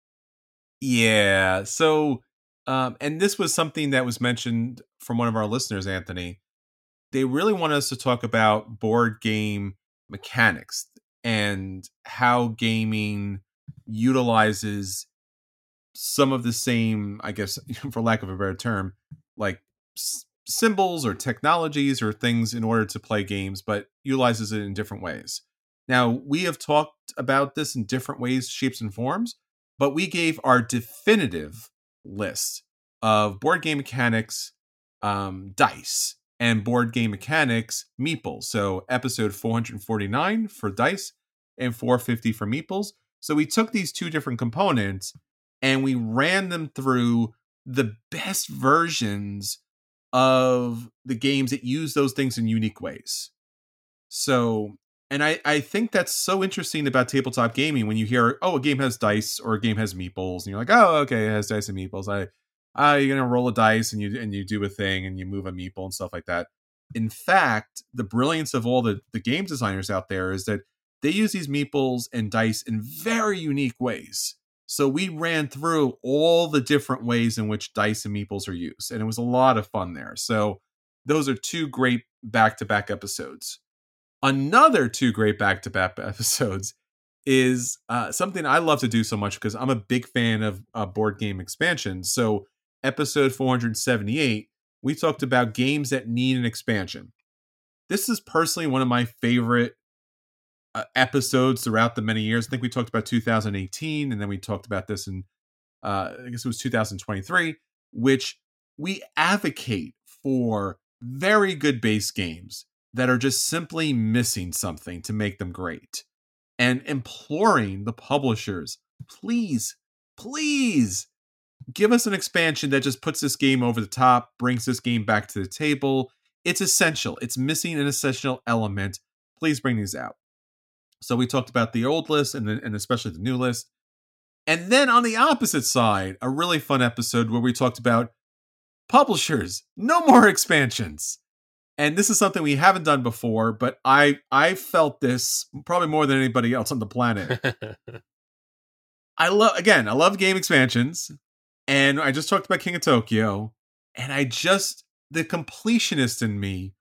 Yeah. So, and this was something that was mentioned from one of our listeners, Anthony. They really want us to talk about board game mechanics and how gaming utilizes some of the same, I guess, for lack of a better term, like symbols or technologies or things in order to play games, but utilizes it in different ways. Now, we have talked about this in different ways, shapes, and forms, but we gave our definitive list of board game mechanics, dice, and board game mechanics, meeples. So episode 449 for dice and 450 for meeples. So we took these 2 different components and we ran them through the best versions of the games that use those things in unique ways. So, and I think that's so interesting about tabletop gaming when you hear, oh, a game has dice or a game has meeples, and you're like, oh, okay, it has dice and meeples. You're gonna roll a dice and you do a thing and you move a meeple and stuff like that. In fact, the brilliance of all the game designers out there is that they use these meeples and dice in very unique ways. So we ran through all the different ways in which dice and meeples are used, and it was a lot of fun there. So those are 2 great back-to-back episodes. Another 2 great back-to-back episodes is something I love to do so much because I'm a big fan of board game expansions. So episode 478, we talked about games that need an expansion. This is personally one of my favorite episodes throughout the many years. I think we talked about 2018, and then we talked about this in, I guess it was 2023, which we advocate for very good base games that are just simply missing something to make them great, and imploring the publishers, please give us an expansion that just puts this game over the top, brings this game back to the table. It's essential. It's missing an essential element. Please bring these out. So we talked about the old list and especially the new list. And then on the opposite side, a really fun episode where we talked about publishers, no more expansions. And this is something we haven't done before, but I felt this probably more than anybody else on the planet. I love game expansions. And I just talked about King of Tokyo. And the completionist in me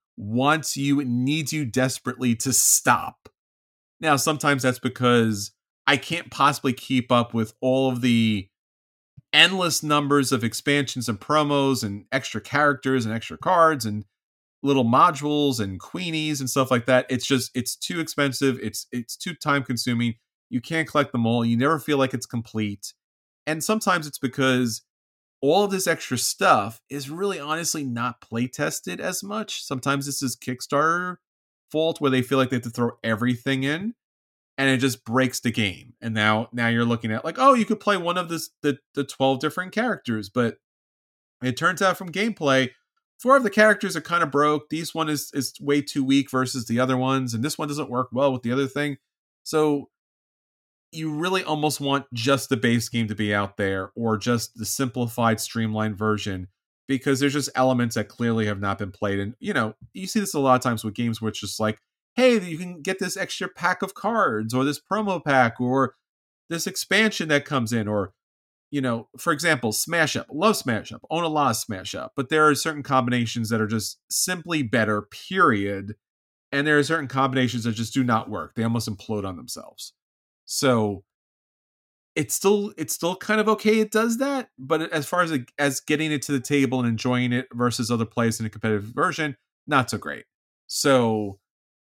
needs you desperately to stop. Now, sometimes that's because I can't possibly keep up with all of the endless numbers of expansions and promos and extra characters and extra cards and little modules and queenies and stuff like that. It's too expensive. It's too time consuming. You can't collect them all. You never feel like it's complete. And sometimes it's because all of this extra stuff is really honestly not play tested as much. Sometimes this is Kickstarter fault where they feel like they have to throw everything in and it just breaks the game. And now you're looking at like, oh, you could play one of the 12 different characters, but it turns out from gameplay, 4 of the characters are kind of broke. This one is way too weak versus the other ones, and this one doesn't work well with the other thing. So you really almost want just the base game to be out there or just the simplified, streamlined version because there's just elements that clearly have not been played. And, you see this a lot of times with games where it's just like, hey, you can get this extra pack of cards or this promo pack or this expansion that comes in or, for example, Smash Up. Love Smash Up. Own a lot of Smash Up. But there are certain combinations that are just simply better, period. And there are certain combinations that just do not work. They almost implode on themselves. So it's still kind of okay. It does that, but as far as getting it to the table and enjoying it versus other players in a competitive version, not so great. So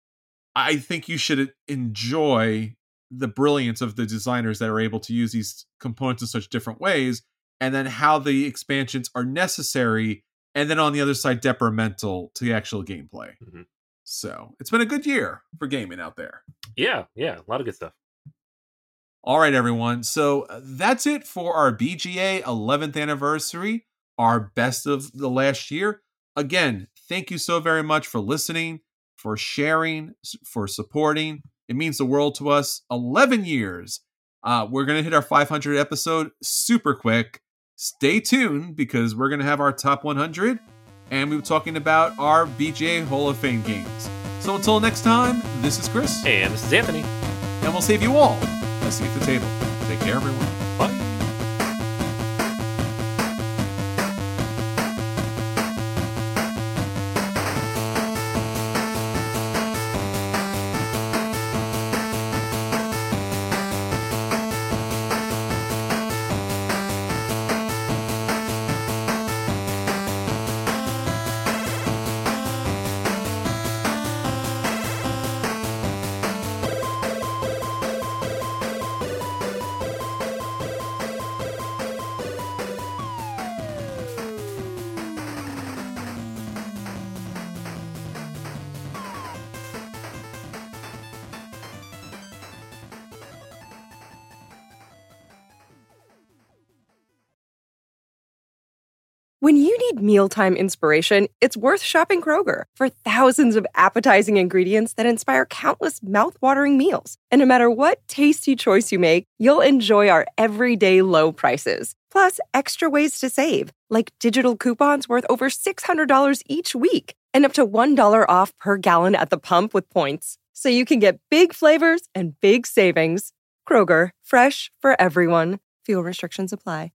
I think you should enjoy the brilliance of the designers that are able to use these components in such different ways, and then how the expansions are necessary, and then on the other side detrimental to the actual gameplay. Mm-hmm. So it's been a good year for gaming out there. Yeah, a lot of good stuff. All right, everyone. So that's it for our BGA 11th anniversary, our best of the last year. Again, thank you so very much for listening, for sharing, for supporting. It means the world to us. 11 years. We're going to hit our 500 episode super quick. Stay tuned because we're going to have our top 100 and we're talking about our BGA Hall of Fame games. So until next time, this is Chris. And this is Anthony. And we'll save you all a seat at the table. Take care, everyone. Bye. When you need mealtime inspiration, it's worth shopping Kroger for thousands of appetizing ingredients that inspire countless mouthwatering meals. And no matter what tasty choice you make, you'll enjoy our everyday low prices. Plus, extra ways to save, like digital coupons worth over $600 each week and up to $1 off per gallon at the pump with points. So you can get big flavors and big savings. Kroger, fresh for everyone. Fuel restrictions apply.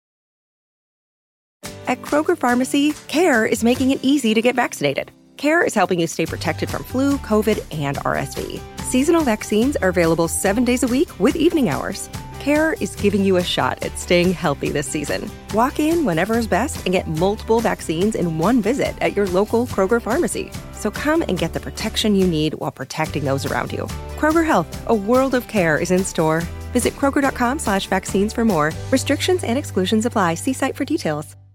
At Kroger Pharmacy, CARE is making it easy to get vaccinated. CARE is helping you stay protected from flu, COVID, and RSV. Seasonal vaccines are available 7 days a week with evening hours. CARE is giving you a shot at staying healthy this season. Walk in whenever is best and get multiple vaccines in one visit at your local Kroger Pharmacy. So come and get the protection you need while protecting those around you. Kroger Health, a world of care is in store. Visit Kroger.com/vaccines for more. Restrictions and exclusions apply. See site for details.